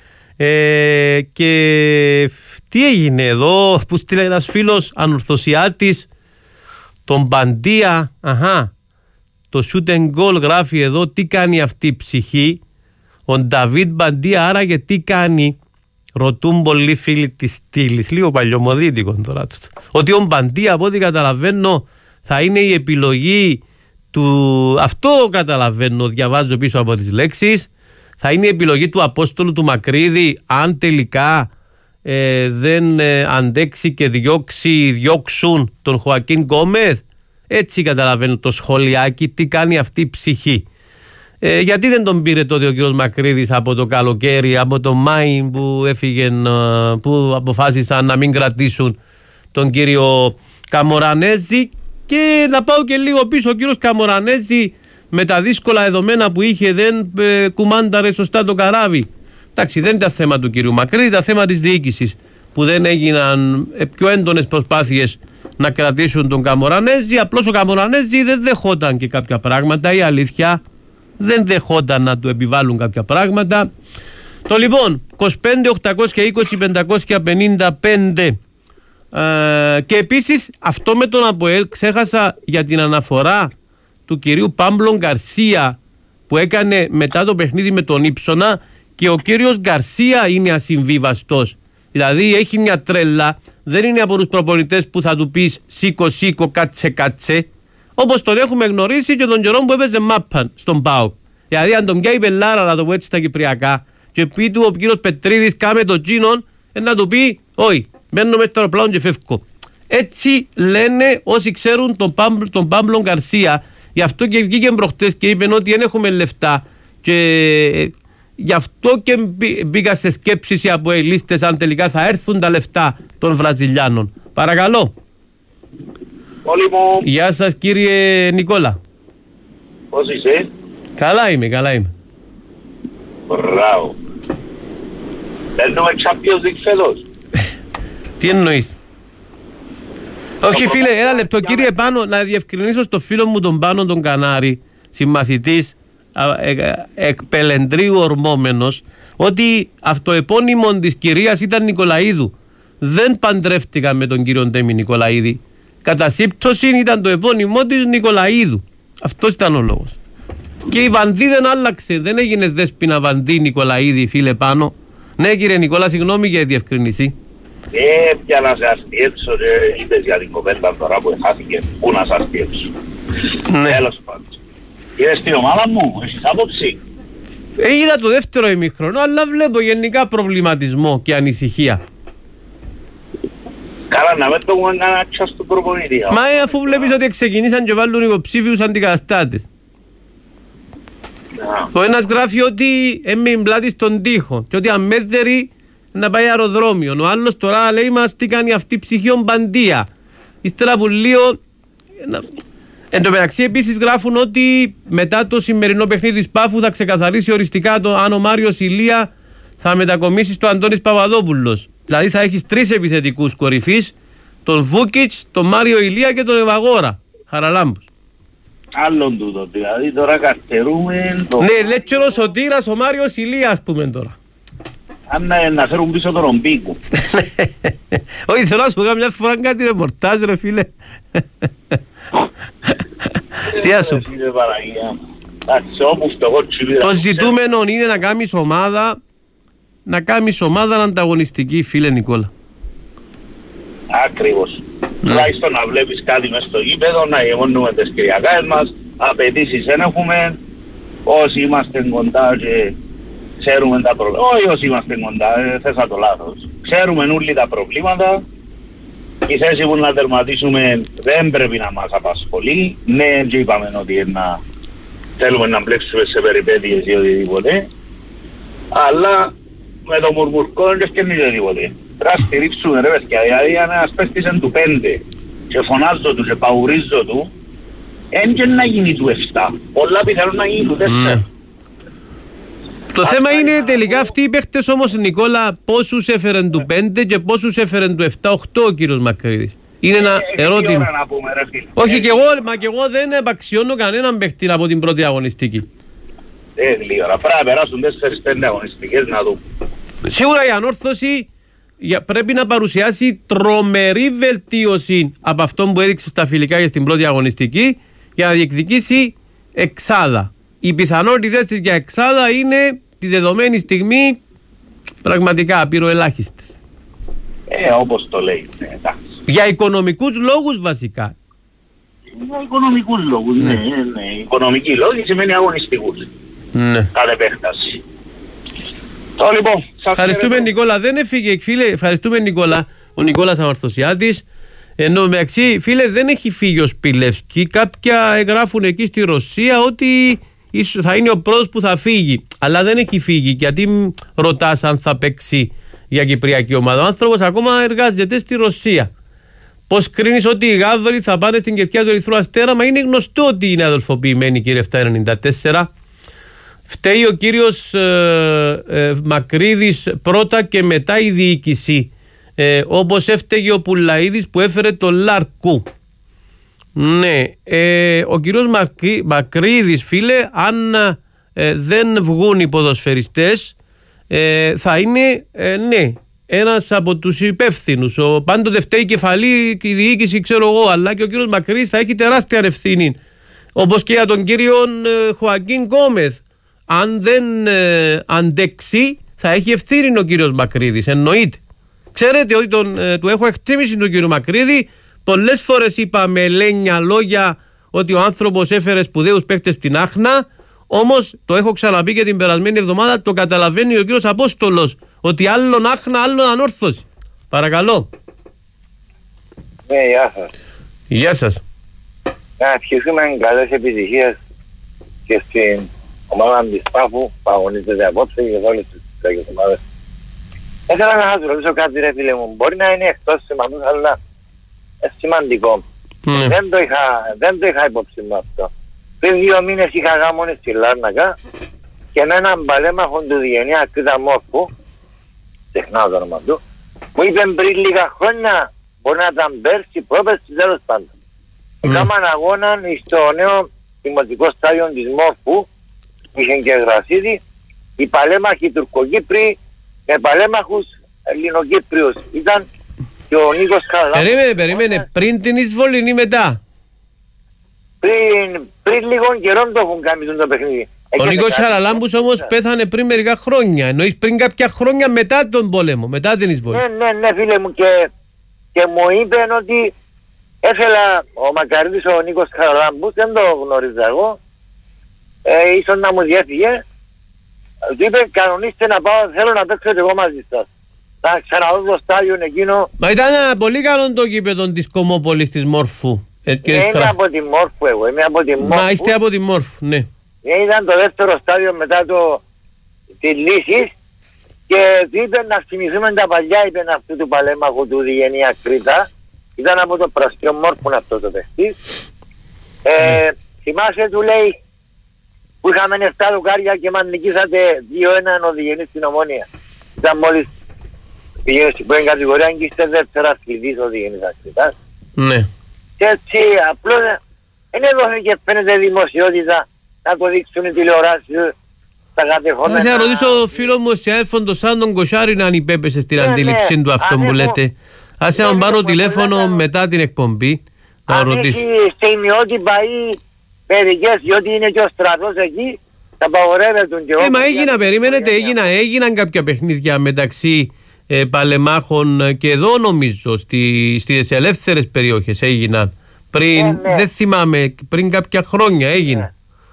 Και τι έγινε εδώ που στείλε ένας φίλος ανορθωσιάτης, τον Μπαντία. Το shoot and goal γράφει εδώ. Τι κάνει αυτή η ψυχή, ο Νταβίτ Μπαντία, άραγε τι κάνει? Ρωτούν πολλοί φίλοι της στήλης, λίγο παλιωμοδίτικο τώρα. Ότι ο Μπαντία, από ό,τι καταλαβαίνω, θα είναι η επιλογή του, αυτό καταλαβαίνω, διαβάζω πίσω από τις λέξεις, θα είναι η επιλογή του Απόστολου του Μακρύδη αν τελικά δεν αντέξει και διώξουν τον Χωακίν Γκόμεθ. Έτσι καταλαβαίνω το σχολιάκι, τι κάνει αυτή η ψυχή. Γιατί δεν τον πήρε τότε ο κ. Μακρύδης από το καλοκαίρι, από το Μάη που έφυγε, που αποφάσισαν να μην κρατήσουν τον κύριο Καμορανέζη? Και να πάω και λίγο πίσω, ο κύριος Καμορανέζη με τα δύσκολα δεδομένα που είχε δεν κουμάνταρε σωστά το καράβι. Εντάξει, δεν ήταν θέμα του κύριου Μακρύδη, ήταν θέμα της διοίκησης που δεν έγιναν πιο έντονες προσπάθειες να κρατήσουν τον Καμορανέζη. Απλώς ο Καμορανέζη δεν δεχόταν και κάποια πράγματα, η αλήθεια, δεν δεχόταν να του επιβάλλουν κάποια πράγματα. Το λοιπόν 25-820-555. Και επίσης αυτό με τον ΑΠΟΕΛ, ξέχασα για την αναφορά του κυρίου Πάμπλο Γκαρσία που έκανε μετά το παιχνίδι με τον Ήψονα, και ο κύριος Γκαρσία είναι ασυμβίβαστος. Δηλαδή έχει μια τρέλα, δεν είναι από τους προπονητές που θα του πεις σήκω κάτσε. Όπως τον έχουμε γνωρίσει και τον καιρό που έπαιζε μάπαν στον ΠΑΟΚ. Δηλαδή αν τον πιάει πελάρα, να το πω έτσι στα κυπριακά, και πει του ο κύριος Πετρίδης κάμε το τζίνον, να του πει όχι, μένω μέσα στο αεροπλάνο και φεύγω. Έτσι λένε όσοι ξέρουν τον Πάμπλο Γκαρσία. Γι' αυτό και βγήκε προχτές και είπε ότι δεν έχουμε λεφτά. Και γι' αυτό και μπήκα σε σκέψεις οι αποελίστες αν τελικά θα έρθουν τα λεφτά των Βραζιλιάνων. Παρακαλώ. Γεια σας κύριε Νικόλα. Πώς είσαι? Καλά είμαι. Μπράβο. Παίρνουμε Champions League φέτος. Τι εννοείς? Όχι φίλε, ένα λεπτό κύριε Πάνο, να διευκρινίσω στο φίλο μου τον Πάνο τον Κανάρη, συμμαθητής εκπελεντρίου ορμόμενος, ότι αυτοεπώνυμον της κυρίας ήταν Νικολαίδου. Δεν παντρεύτηκα με τον κύριο Ντέμι Νικολαίδη. Κατά σύμπτωση ήταν το επώνυμό της Νικολαίδου. Αυτός ήταν ο λόγος. Και η Βανδί δεν άλλαξε, δεν έγινε Δέσποινα Βανδί Νικολαίδη, φίλε Πάνο. Ναι κύριε Νικόλα, συγγνώμη για τη διευκρινήση. Πια να σε αστιέψω και είπες για την κοπέλα τώρα που χάθηκε. Πού να σε αστιέψω? Τέλος πάντων. Είδες την ομάδα μου, έχεις άποψη? Είδα το δεύτερο ημίχρονο, αλλά βλέπω γενικά προβληματισμό και ανησυχία. Καλά, να μην το έχουμε κανένα τσάς του προπονητή. Μα αφού βλέπεις ότι ξεκινήσαν και βάλουν υποψήφιους αντικαταστάτες. Ο ένας γράφει ότι έμεινε πλάτη στον τοίχο και ότι αμέδερη να πάει αεροδρόμιο. Ο άλλος τώρα λέει μας τι κάνει αυτή η ψυχιόν παντία. Ύστερα που λίγο... Εν τω μεταξύ επίσης γράφουν ότι μετά το σημερινό παιχνίδι της Πάφου θα ξεκαθαρίσει οριστικά αν ο Μάριος Ηλία θα μετακομίσει στο Αντώνης Παπαδόπουλος. Δηλαδή θα έχεις 3 επιθετικούς κορυφής, τον Βούκιτς, τον Μάριο Ηλία και τον Ευαγόρα. Χαραλάμπους. Άλλον τούτο, δηλαδή τώρα καρτερούμε... Ναι, λέει και ο Σωτήρας, ο Μάριος Ηλία ας πούμε τώρα. Αν να φέρουν πίσω τον Ρομπίκου. Όχι, θέλω να σου πω μια φορά κάτι ρεπορτάζ ρε φίλε. Τι ας σου πω. Το ζητούμενο είναι να κάνεις ομάδα, ανταγωνιστική φίλε Νικόλα. Ακριβώς. Τουλάχιστον να βλέπεις κάτι μες στο γήπεδο, να γεμώνουμε τις κυριακές μας, απαιτήσεις δεν έχουμε, όσοι είμαστε κοντά και ξέρουμε τα προβλήματα, όχι όσοι είμαστε κοντά, θέσα το λάθος. Ξέρουμε όλοι τα προβλήματα, η θέση που να τερματίσουμε δεν πρέπει να μας απασχολεί, ναι και είπαμε ότι θέλουμε να μπλέξουμε σε περιπέτειες ή οτιδήποτε, αλλά με το μουρμουρκό δεν σκέφτεται τίποτε. Πρέπει να στηρίξουμε ρε παιδιά, δηλαδή αν ένας παίχτης είναι του 5 και φωνάζω του και παουρίζω του, και να γίνει του 7, πολλά πιθανόν να γίνει του 4. Το θέμα είναι τελικά αυτοί οι παίχτες όμως Νικόλα πόσους έφεραν του 5 και πόσους έφεραν του 7-8 ο κύριος Μακρύδης. Είναι ένα ερώτημα. Όχι και εγώ δεν επαξιώνω κανέναν παίχτη από την πρώτη αγωνιστική. Λίγο, πρέπει να περάσουν 4-5 αγωνιστικές να δούμε. Σίγουρα η ανόρθωση πρέπει να παρουσιάσει τρομερή βελτίωση από αυτό που έδειξε στα φιλικά και στην πρώτη αγωνιστική για να διεκδικήσει εξάδα. Οι πιθανότητες της για εξάδα είναι τη δεδομένη στιγμή πραγματικά απειροελάχιστες. Όπως το λέει, εντάξει. Για οικονομικούς λόγους βασικά. Για οικονομικούς λόγους, ναι. Οικονομικοί λόγοι σημαίνει αγωνιστικούς. Ναι. Κάθε επέκταση. Λοιπόν, ευχαριστούμε Νικόλα, δεν έφυγε φίλε, ευχαριστούμε Νικόλα, ο Νικόλας Αμαρθωσιάτης. Ενώ μεταξύ φίλε δεν έχει φύγει ο Σπιλεύσκι, κάποια εγγράφουν εκεί στη Ρωσία ότι θα είναι ο πρώτος που θα φύγει, αλλά δεν έχει φύγει. Γιατί ρωτάς αν θα παίξει για κυπριακή ομάδα? Ο άνθρωπος ακόμα εργάζεται στη Ρωσία. Πώς κρίνεις ότι οι Γάβροι θα πάνε στην κερκιά του Ερυθρού Αστέρα? Μα είναι γνωστό ότι είναι αδελφοποιημένοι κύριε 794. Φταίει ο κύριος Μακρύδης πρώτα και μετά η διοίκηση, όπως έφταιγε ο Πουλαίδης που έφερε το Λαρκού. Ναι, ο κύριος Μακρύδης φίλε, αν δεν βγουν οι ποδοσφαιριστές θα είναι ναι ένας από τους υπεύθυνους. Πάντοτε φταίει η κεφαλή και η διοίκηση ξέρω εγώ, αλλά και ο κύριος Μακρύδης θα έχει τεράστια ευθύνη, όπως και για τον κύριο Χωακίν Γκόμεθ. Αν δεν αντέξει θα έχει ευθύνη ο κύριος Μακρύδης, εννοείται. Ξέρετε ότι του έχω εκτίμηση τον κύριο Μακρύδη. Πολλές φορές είπα με ελένια λόγια ότι ο άνθρωπος έφερε σπουδαίους παίκτες στην Άχνα. Όμως το έχω ξαναπεί και την περασμένη εβδομάδα, το καταλαβαίνει ο κύριος Απόστολος, ότι άλλον Άχνα, άλλον Ανόρθωση. Παρακαλώ. Ναι, γεια σας. Γεια σας. Να ευχηθούμε καλές επιτυχίες και στην ομάδα της Πάφου που αγωνίζεται απόψε και σε όλες τις ομάδες. Ήθελα να σας ρωτήσω κάτι ρε φίλε μου, μπορεί να είναι εκτός σημαντούς αλλά σημαντικό. Δεν το είχα υπόψη μου αυτό. Πριν 2 μήνες είχα γάμονες στη Λάρνακα και με έναν παλέμαχο του Διγενή Ακρίτα Μόρφου, τεχνάω το όνομα του, μου είπε πριν λίγα χρόνια, μπορεί να ήταν πέρσι, πρόπερσι, τέλος πάντων. Έκαναν αγώνα στο νέο δημοτικό στάδιο της Μόρφου, που είχε και γρασίδι, οι παλέμαχοι Τουρκοκύπριοι με παλέμαχους Ελληνοκύπριους. Ήταν και ο Νίκος Καραλάμπους. Περίμενε, πριν την εισβολή ή μετά? Πριν λίγων καιρών το έχουν κάνει το παιχνίδι. Ο Νίκος Χαραλάμπους όμως πέθανε πριν μερικά χρόνια. Εννοείς πριν κάποια χρόνια μετά τον πόλεμο, μετά την εισβολή. Ναι φίλε μου, και μου είπε ότι έφελα ο Μακαρίτης ο Νίκος Χαραλάμπους, δεν το γνώριζα εγώ, ίσως να μου διέφυγε, του είπε κανονίστε να πάω, θέλω να παίξω εγώ μαζί σας. Να ξαναδώ το στάδιο εκείνο. Μα ήταν πολύ καλό το γήπεδο της Κομόπολης της Μόρφου. Είμαι από τη Μόρφου εγώ, είμαι από τη Μόρφου. Μα είστε από τη Μόρφου, ναι. Ήταν το δεύτερο στάδιο μετά τη λύση και του είπε να θυμηθούμε τα παλιά, είπε αυτού του παλέμαχου του Διγενή Ακρίτα. Ήταν από το Πραστιό Μόρφου αυτό το παιχνίδι. Θυμάσαι, του λέει, που είχαμε 7 λουκάρια και μας νικήσατε 2-1 ο Διγενής στην Ομόνια. Ήταν μόλις πήγαινε στην πρώτη κατηγορία και είστε δεύτερα αθλητής ο Διγενής Ακρίτας. Ναι. Και έτσι απλώς δεν έδωσε και φαίνεται δημοσιότητα να το δείξουν οι τηλεοράσεις στα κατεχόμενα. Να σε ρωτήσω φίλο μου σε έρφον το σαν τον Κοσάρη να ανυπέπεσε στην αντίληψη του αυτό που λέτε. Ας να πάρω τηλέφωνο μετά την εκπομπή να ρωτήσω. Αν έχει στιγμιότυπα ή μερικές, διότι είναι και ο στρατός εκεί, θα απαγορεύεται και Μα έγινα, περιμένετε, έγιναν κάποια παιχνίδια μεταξύ παλεμάχων και εδώ νομίζω στις ελεύθερες περιοχές έγιναν. Πριν, δεν θυμάμαι, πριν κάποια χρόνια έγιναν.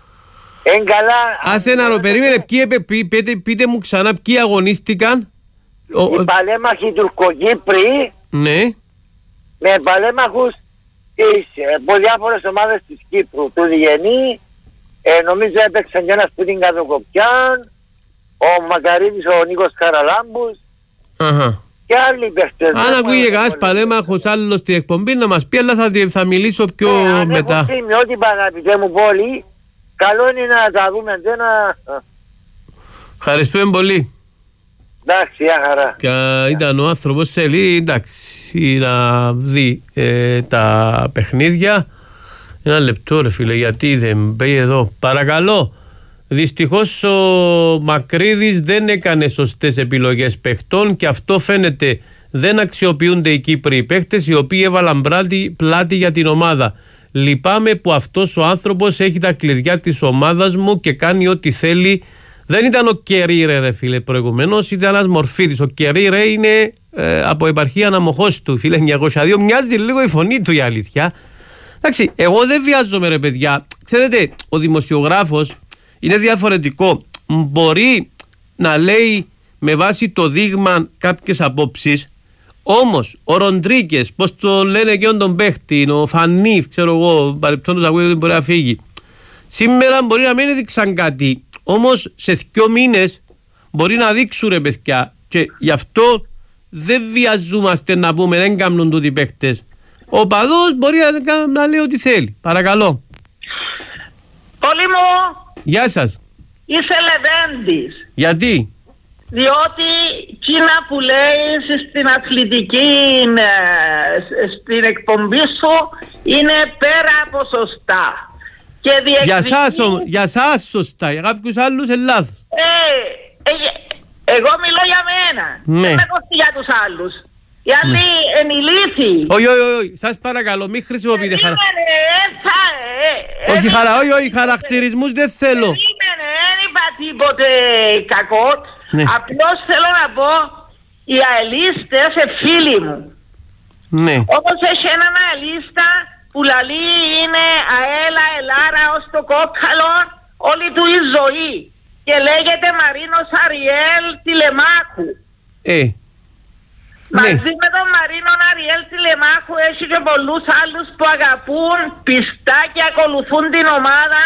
Άσε να περίμενε, πείτε μου ξανά ποιοι αγωνίστηκαν. Οι παλέμαχοι Τουρκοκύπριοι, ναι, με παλέμαχους από διάφορες ομάδες της Κύπρου, του Διγενή, νομίζω έπαιξαν και ένας που την Καδοκοπιάν, ο Μακαρίτης ο Νίκος Χαραλάμπους και άλλοι παίχτες. Αν ακούγε κανένας παλέμαχος άλλος στην εκπομπή να μας πει, αλλά θα μιλήσω πιο μετά. Αν έχω ότι αγαπητέ μου πόλη, καλό είναι να τα δούμε. Ευχαριστούμε πολύ. Εντάξει, χαρά. Ήταν ο άνθρωπος θέλει, εντάξει, να δει τα παιχνίδια. Ένα λεπτό ρε φίλε, γιατί δεν πάει εδώ. Παρακαλώ. Δυστυχώς ο Μακρύδης δεν έκανε σωστές επιλογές παιχτών και αυτό φαίνεται. Δεν αξιοποιούνται οι Κύπροι παίχτες οι οποίοι έβαλαν πλάτη για την ομάδα. Λυπάμαι που αυτός ο άνθρωπος έχει τα κλειδιά της ομάδας μου και κάνει ό,τι θέλει. Δεν ήταν ο Κερίρε ρε φίλε προηγουμένως, ήταν ένας Μορφίδης. Ο Κερίρε είναι από επαρχία Αναμοχώς του, φίλε 902. Μοιάζει λίγο η φωνή του η αλήθεια. Εντάξει, εγώ δεν βιάζομαι ρε παιδιά. Ξέρετε, ο δημοσιογράφος είναι διαφορετικό. Μπορεί να λέει με βάση το δείγμα κάποιες απόψεις, όμως ο Ροντρίκες, πώς το λένε και τον παίχτη, ο Φανίφ, ξέρω εγώ, παρεπτόντως ακούγεται ότι μπορεί να φύγει. Σήμερα μπορεί να μην έδειξαν κάτι, όμως σε 2 μήνες μπορεί να δείξουν ρε παιδιά και γι' αυτό δεν βιαζόμαστε να πούμε δεν κάνουν τούτοι παίχτες. Ο παδός μπορεί να λέει ό,τι θέλει. Παρακαλώ. Πολύ μου. Γεια σας. Είσαι λεβέντης. Γιατί? Διότι εκείνα που λέει στην αθλητική, στην εκπομπή σου είναι πέρα από σωστά. Και για σας σωστά, για κάποιους άλλους είναι λάθος. Εγώ μιλώ για μένα. Ναι. Δεν με κοστεί για τους άλλους. Γιατί ενηλήθη. Όχι, σας παρακαλώ, μην χρησιμοποιείτε όχι, χαρακτηρισμούς δεν θέλω. Δεν είπα τίποτε κακό. Ναι. Απλώς θέλω να πω, οι αελίστες φίλοι μου. Ναι. Όπως έχει έναν αελίστα που λαλεί είναι αέλα, ελάρα ως το κόκκαλο όλη του η ζωή και λέγεται Μαρίνος Αριέλ Τηλεμάχου. Μαζί με τον Μαρίνον Αριέλ Τηλεμάχου έχει και πολλούς άλλους που αγαπούν πιστά και ακολουθούν την ομάδα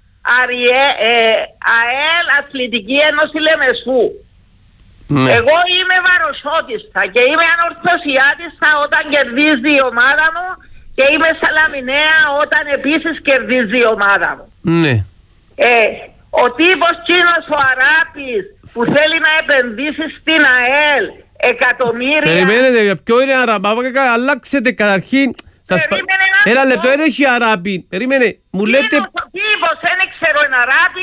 ΑΕΛ Αθλητική Ένωση Λεμεσού. Εγώ είμαι βαροσότιστα και είμαι ανορθωσιάτιστα όταν κερδίζει η ομάδα μου και είμαι σαλαμινέα όταν επίσης κερδίζει η ομάδα μου. Ο τύπος Κίνος ο Αράπης που θέλει να επενδύσει στην ΑΕΛ εκατομμύρια... Περιμένετε, ποιο είναι Αράπη, αλλάξετε καταρχήν. Ένα λεπτό, δεν έχει Αράπη. Περίμενε, μου λέτε... Ο τύπος, δεν ξέρω ένα Αράπη.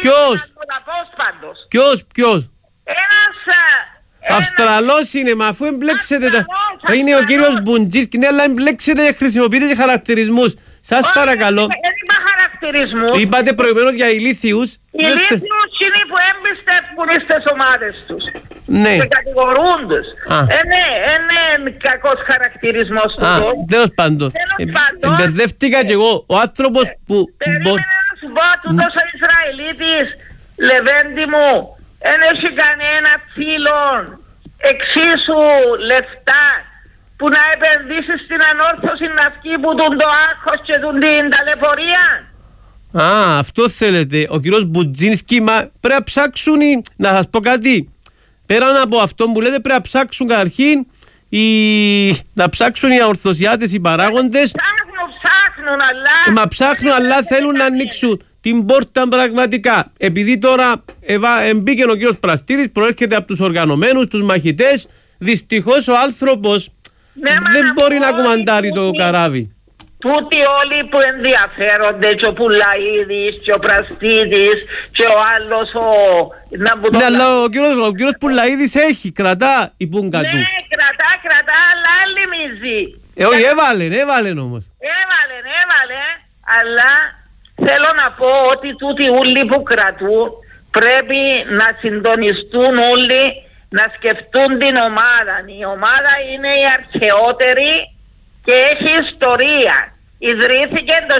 Ποιος? Ένας... Αυστραλός είναι, μα αφού εμπλέξετε τα... Είναι ο κύριος Μπουντζίσκι, ναι, αλλά εμπλέξετε και χρησιμοποιείτε και χαρακτηρισμούς. Σας παρακαλώ. Δεν είπα χαρακτηρισμούς. Είπατε προηγουμένως για ηλίθιους. Οι ηλίθιους είναι που εμπιστεύουν στις ομάδες τους. Ναι. Και κατηγορούν τους. Είναι κακός χαρακτηρισμός του. Τέλος πάντων. Εμπερδεύτηκα κι εγώ. Ο άνθρωπος που... Περίμενε να σου πω, τούτος ο Ισραηλίτης, Λεβέντη μου, δεν έχει κανένα φίλο εξίσου λεφτά που να επενδύσει στην ανόρθωση να βγει που τον το άγχος και την ταλαιπωρία. Αυτό θέλετε. Ο κύριος Μπουτζίνσκι, μα πρέπει να ψάξουν, να σας πω κάτι. Πέραν από αυτό που λέτε, πρέπει να ψάξουν καταρχήν να ψάξουν οι αορθωσιάτες, οι παράγοντες. Ψάχνουν, αλλά... Μα ψάχνουν, αλλά θέλουν να ανοίξουν την πόρτα πραγματικά. Επειδή τώρα μπήκε ο κύριος Πραστίδης, προέρχεται από τους οργανωμένους, τους μαχητές. Δυστυχώς ο άνθρωπος δεν μπορεί να κουμαντάρει το καράβι. Τούτοι όλοι που ενδιαφέρονται, και ο Πουλαίδης και ο Πραστίδης και ο άλλος Ναι, αλλά ο κύριος Πουλαίδης κρατά η πούγκα του. Ναι, κρατά, αλλά άλλη μυζή. Όχι, έβαλε όμως. Έβαλε, αλλά θέλω να πω ότι τούτοι όλοι που κρατούν πρέπει να συντονιστούν όλοι, να σκεφτούν την ομάδα. Η ομάδα είναι η αρχαιότερη και έχει ιστορία. Ιδρύθηκε το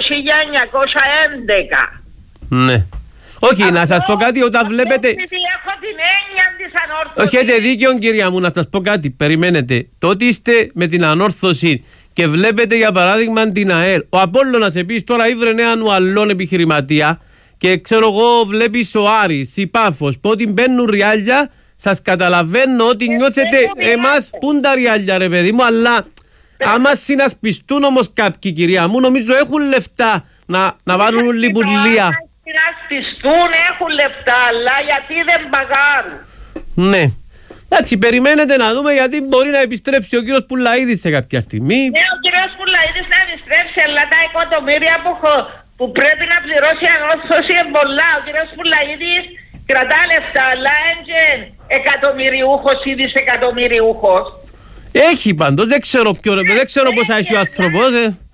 1911. Ναι. Όχι, να σας πω κάτι, όταν βλέπετε... Έχω την έννοια της ανόρθωσης. Όχι, έχετε δίκιο κυρία μου, να σας πω κάτι. Περιμένετε. Το ότι είστε με την ανόρθωση και βλέπετε για παράδειγμα την ΑΕΛ. Ο Απόλλωνας επίσης τώρα ήβρε έναν ουαλόν επιχειρηματία και ξέρω εγώ βλέπεις ο Άρης, η Πάφος, που ότι μπαίνουν ριάλια, σας καταλαβαίνω ότι νιώθετε εμάς πουν τα ριάλια ρε παιδί μου, αλλά άμα συνασπιστούν όμως κάποιοι κυρία μου, νομίζω έχουν λεφτά να βάλουν λιπουλία. Συνασπιστούν, έχουν λεφτά, αλλά γιατί δεν παγάρουν. Ναι. Εντάξει, περιμένετε να δούμε γιατί μπορεί να επιστρέψει ο κύριος Πουλαίδης σε κάποια στιγμή. Ναι, ο κύριος Πουλαίδης να επιστρέψει, αλλά τα εκατομμύρια που πρέπει να πληρώσει ανόρθωση είναι πολλά. Ο κύριος Πουλαίδης κρατά λεφτά, αλλά είναι εκατομμυριούχος ή δισεκατομμυριούχος. Έχει πάντως, δεν ξέρω πόσα έχει ο άνθρωπος.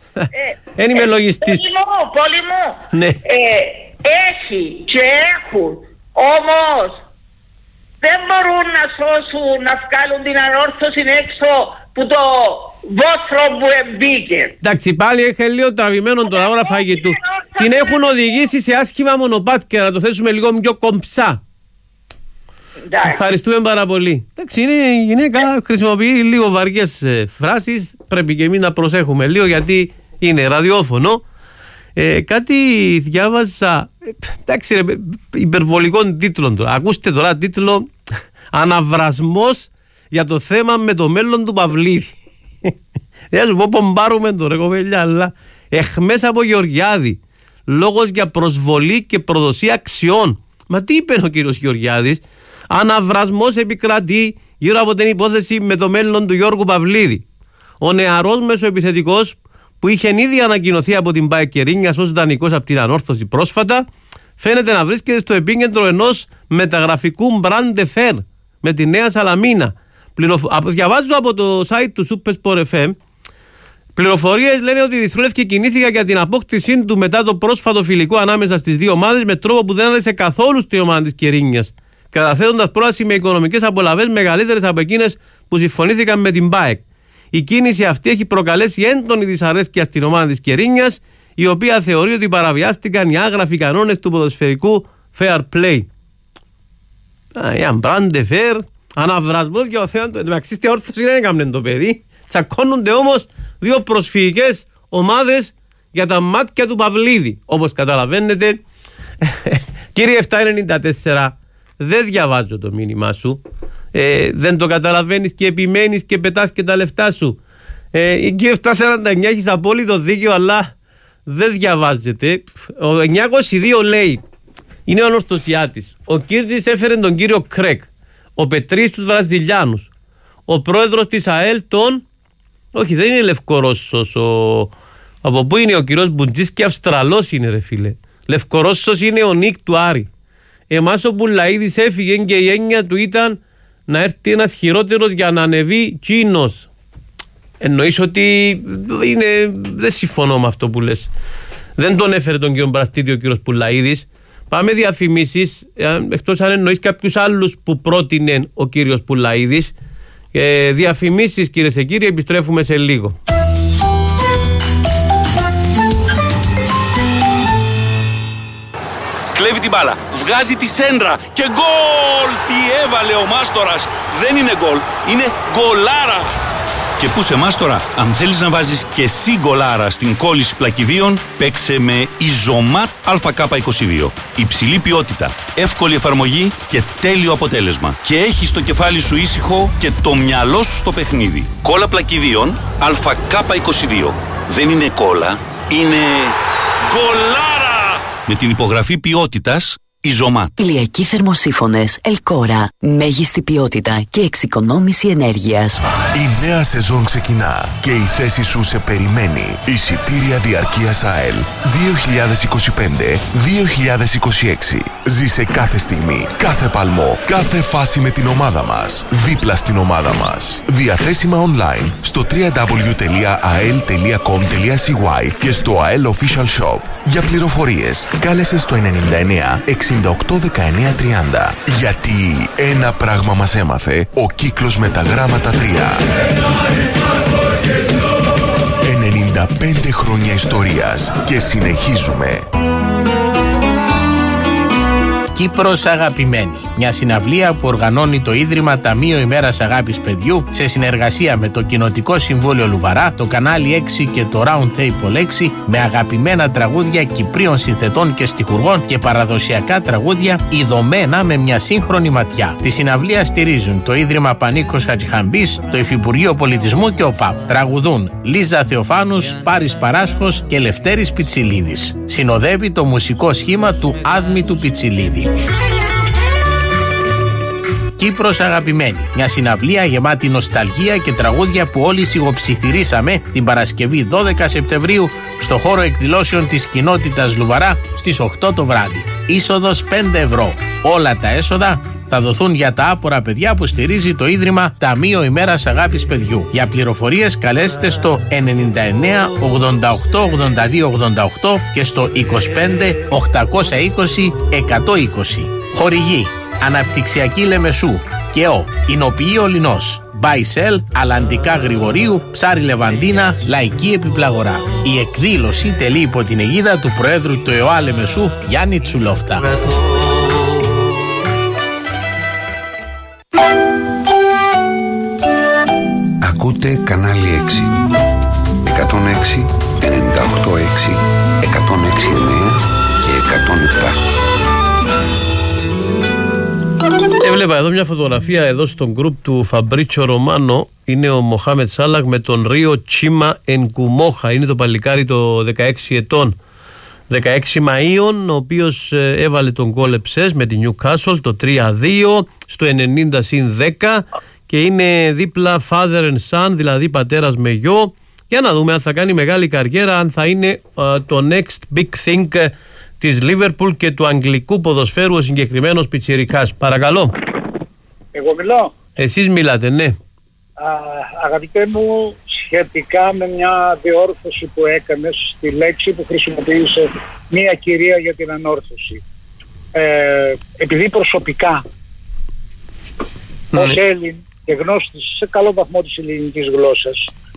Δεν είμαι λογιστής. Πόλη μου, ναι. Έχει και έχουν, όμως δεν μπορούν να σώσουν, να βγάλουν την ανόρθωση έξω που το βόθρο που εμπήκε. Εντάξει, πάλι έχει λίγο τραβημένο τώρα ώρα φαγητού. Την έχουν οδηγήσει σε άσχημα μονοπάτια, να το θέσουμε λίγο πιο κομψά. Ευχαριστούμε πάρα πολύ. Εντάξει, είναι η γυναίκα, χρησιμοποιεί λίγο βαριές φράσεις. Πρέπει και εμείς να προσέχουμε λίγο γιατί είναι ραδιόφωνο. Κάτι διάβαζα. Εντάξει, ρε, υπερβολικών τίτλων τώρα. Ακούστε τώρα τίτλο «Αναβρασμός για το θέμα με το μέλλον του Παυλίδη». Δεν θα σου πω πομπάρουμε το ρε κοπέλια, αλλά εχμές από Γεωργιάδη. Λόγος για προσβολή και προδοσία αξιών. Μα τι είπε ο κύριος Γεωργιάδης? Αναβρασμός επικρατεί γύρω από την υπόθεση με το μέλλον του Γιώργου Παυλίδη. Ο νεαρός μεσοεπιθετικός που είχε ήδη ανακοινωθεί από την ΠΑΕ Κερίνιας ως δανεικός από την ανόρθωση πρόσφατα, φαίνεται να βρίσκεται στο επίκεντρο ενός μεταγραφικού brand de fer με τη Νέα Σαλαμίνα. Διαβάζω από το site του Supersport FM. Πληροφορίες λένε ότι η Ερυθρόλευκη κινήθηκε για την απόκτησή του μετά το πρόσφατο φιλικό ανάμεσα στις δύο ομάδες με τρόπο που δεν άρεσε καθόλου στην ομάδα της Κερίνιας, καταθέτοντας πρόταση με οικονομικές απολαβές μεγαλύτερες από εκείνες που συμφωνήθηκαν με την ΠΑΕΚ. Η κίνηση αυτή έχει προκαλέσει έντονη δυσαρέσκεια στην ομάδα της Κερίνιας, η οποία θεωρεί ότι παραβιάστηκαν οι άγραφοι κανόνες του ποδοσφαιρικού fair play. Μπράντε fair, αναβρασμός για ο Θεός, μεταξύ στη όρθωση δεν έκαμε το παιδί. Τσακώνονται όμως δύο προσφυγικές ομάδες για τα μάτια του Παυλίδη. Όπως καταλαβαίνετε, κύριε 794, δεν διαβάζω το μήνυμά σου. Δεν το καταλαβαίνεις και επιμένεις και πετάς και τα λεφτά σου. Κύριε 749, έχεις απόλυτο δίκιο, αλλά δεν διαβάζετε. Ο 922 λέει, είναι ο Ανορθωσιάτης. Ο Κίρτζης έφερε τον κύριο Κρέκ. Ο Πετρής τους Βραζιλιάνους. Ο πρόεδρος της ΑΕΛ όχι, δεν είναι Λευκορώσος. Από πού είναι ο κύριος Μπουντζής και Αυστραλός είναι, ρε φίλε. Λευκορώσος είναι ο Νίκ του Άρη. Εμάς ο Πουλαίδης έφυγε και η έννοια του ήταν να έρθει ένας χειρότερος για να ανεβεί Τσίνος. Εννοείς ότι δεν συμφωνώ με αυτό που λες. Δεν τον έφερε τον κύριο Μπραστήτη ο κύριος Πουλαίδης. Πάμε διαφημίσεις, εκτός αν εννοείς κάποιους άλλους που πρότεινε ο κύριος Πουλαίδης. Διαφημίσεις, κυρίες και κύριοι, επιστρέφουμε σε λίγο. Κλέβει την μπάλα, βγάζει τη σέντρα και γκολ! Τι έβαλε ο Μάστορας! Δεν είναι γκολ, είναι γκολάρα! Και πού σε Μάστορα, αν θέλεις να βάζεις και εσύ γκολάρα στην κόλληση πλακιδίων, παίξε με Ιζωμάτ ΑΚ22. Υψηλή ποιότητα, εύκολη εφαρμογή και τέλειο αποτέλεσμα. Και έχεις το κεφάλι σου ήσυχο και το μυαλό σου στο παιχνίδι. Κόλλα πλακιδίων ΑΚ22. Δεν είναι κόλλα, είναι γκολάρα! Με την υπογραφή ποιότητας Ιζωμάτ. Ηλιακοί θερμοσύφωνες Ελκόρα. Μέγιστη ποιότητα και εξοικονόμηση ενέργειας. Η νέα σεζόν ξεκινά και η θέση σου σε περιμένει. Εισιτήρια διαρκείας ΑΕΛ 2025-2026. Ζήσε κάθε στιγμή, κάθε παλμό, κάθε φάση με την ομάδα μας. Δίπλα στην ομάδα μας. Διαθέσιμα online στο www.ael.com.cy και στο AEL Official Shop. Για πληροφορίες κάλεσε στο 99 68 19 30. Γιατί ένα πράγμα μας έμαθε ο κύκλος με τα γράμματα 3. 95 χρόνια ιστορίας και συνεχίζουμε. Κύπρος αγαπημένη. Μια συναυλία που οργανώνει το Ίδρυμα Ταμείο Ημέρας Αγάπης Παιδιού σε συνεργασία με το Κοινοτικό Συμβούλιο Λουβαρά, το Κανάλι 6 και το Round Table 6, με αγαπημένα τραγούδια Κυπρίων συνθετών και στιχουργών και παραδοσιακά τραγούδια ειδωμένα με μια σύγχρονη ματιά. Τη συναυλία στηρίζουν το Ίδρυμα Πανίκος Χατζηχαμπής, το Υφυπουργείο Πολιτισμού και ο ΠΑΠ. Τραγουδούν Λίζα Θεοφάνους, Πάρης Παράσχος και Λευτέρης Πιτσιλίδης. Συνοδεύει το μουσικό σχήμα του Άδμητου Πιτσιλίδη. Κύπρος αγαπημένη. Μια συναυλία γεμάτη νοσταλγία και τραγούδια που όλοι σιγοψιθυρίσαμε την Παρασκευή 12 Σεπτεμβρίου στο χώρο εκδηλώσεων της κοινότητας Λουβαρά στις 8 το βράδυ. Είσοδος 5 ευρώ. Όλα τα έσοδα θα δοθούν για τα άπορα παιδιά που στηρίζει το Ίδρυμα Ταμείο Ημέρας Αγάπης Παιδιού. Για πληροφορίες καλέστε στο 99 88 82 88 και στο 25 820 120. Χορηγή Αναπτυξιακή Λεμεσού και Εινοποιείο Λινός, Μπάισελ, Αλαντικά Γρηγορίου, Ψάρι Λεβαντίνα, Λαϊκή Επιπλαγορά. Η εκδήλωση τελεί υπό την αιγίδα του Προέδρου του ΕΟΑ Λεμεσού Γιάννη Τσουλόφτα. Ακούτε κανάλι 6. 106, 98,6, 106,9 και 107. Έβλεπα εδώ μια φωτογραφία εδώ στο group του Φαμπρίτσιο Ρωμάνο. Είναι ο Μοχάμετ Σάλαχ με τον Ρίο Τσίμα Ενκουμόχα. Είναι το παλικάρι το 16 ετών. 16 Μαΐων, ο οποίος έβαλε τον γκολ εψές με τη Newcastle το 3-2 στο 90-10 και είναι δίπλα father and son, δηλαδή πατέρας με γιο. Για να δούμε αν θα κάνει μεγάλη καριέρα, αν θα είναι το next big thing της Λίβερπουλ και του αγγλικού ποδοσφαίρου ο συγκεκριμένος πιτσιρικάς. Παρακαλώ. Εγώ μιλώ. Εσείς μιλάτε, ναι. Αγαπητέ μου, σχετικά με μια διόρθωση που έκανες στη λέξη που χρησιμοποίησε μια κυρία για την ανόρθωση. Επειδή προσωπικά ως Έλλην και γνώστης σε καλό βαθμό της ελληνικής γλώσσας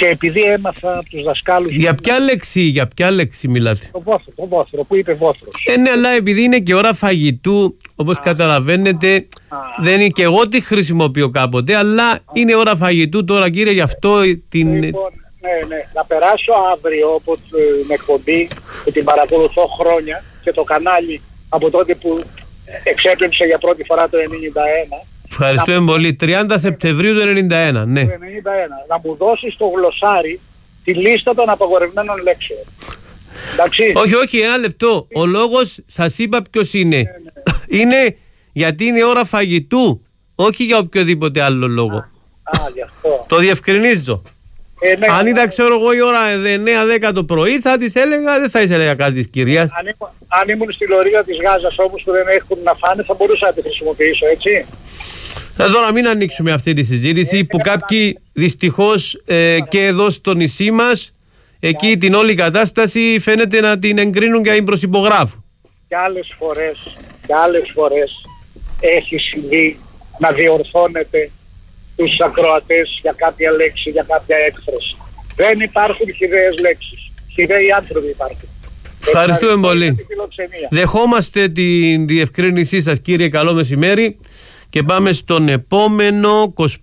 Και επειδή έμαθα από τους δασκάλους... Για ποια λέξη μιλάτε? Το βόθρο, που είπε βόθρος. Ναι, αλλά επειδή είναι και ώρα φαγητού, όπως καταλαβαίνετε, δεν είναι και εγώ τη χρησιμοποιώ κάποτε, αλλά είναι ώρα φαγητού τώρα, κύριε, γι' αυτό την... Λοιπόν, ναι, να περάσω αύριο από την εκπομπή που την παρακολουθώ χρόνια και το κανάλι από τότε που εξέπληξε για πρώτη φορά το 1991. Ευχαριστούμε πολύ. 30 Σεπτεμβρίου του 1991, ναι. Να μου δώσεις στο γλωσσάρι τη λίστα των απαγορευμένων λέξεων. Εντάξει. Όχι, ένα λεπτό. Ο λόγος σας είπα ποιος είναι. Ναι. Είναι γιατί είναι ώρα φαγητού, όχι για οποιοδήποτε άλλο λόγο. Γι' αυτό. Το διευκρινίζω. Ναι, αν ήταν ξέρω εγώ η ώρα 9-10 το πρωί θα της έλεγα, δεν θα της έλεγα κάτι της κυρίας. Αν ήμουν στη λωρίδα της Γάζας όμως που δεν έχουν να φάνε, θα μπορούσα να τη χρησιμοποιήσω, έτσι. Εδώ να μην ανοίξουμε αυτή τη συζήτηση που κάποιοι δυστυχώς και εδώ στο νησί μας εκεί την όλη κατάσταση φαίνεται να την εγκρίνουν και να την προσυπογράφουν. Και άλλες φορές έχει συμβεί να διορθώνεται τους ακροατές για κάποια λέξη, για κάποια έκφραση. Δεν υπάρχουν χυδαίες λέξεις. Χυδαίοι άνθρωποι υπάρχουν. Ευχαριστούμε πολύ. Δεχόμαστε τη διευκρίνησή σας, κύριε. Καλό μεσημέρι. Και πάμε στον επόμενο 25-820-550.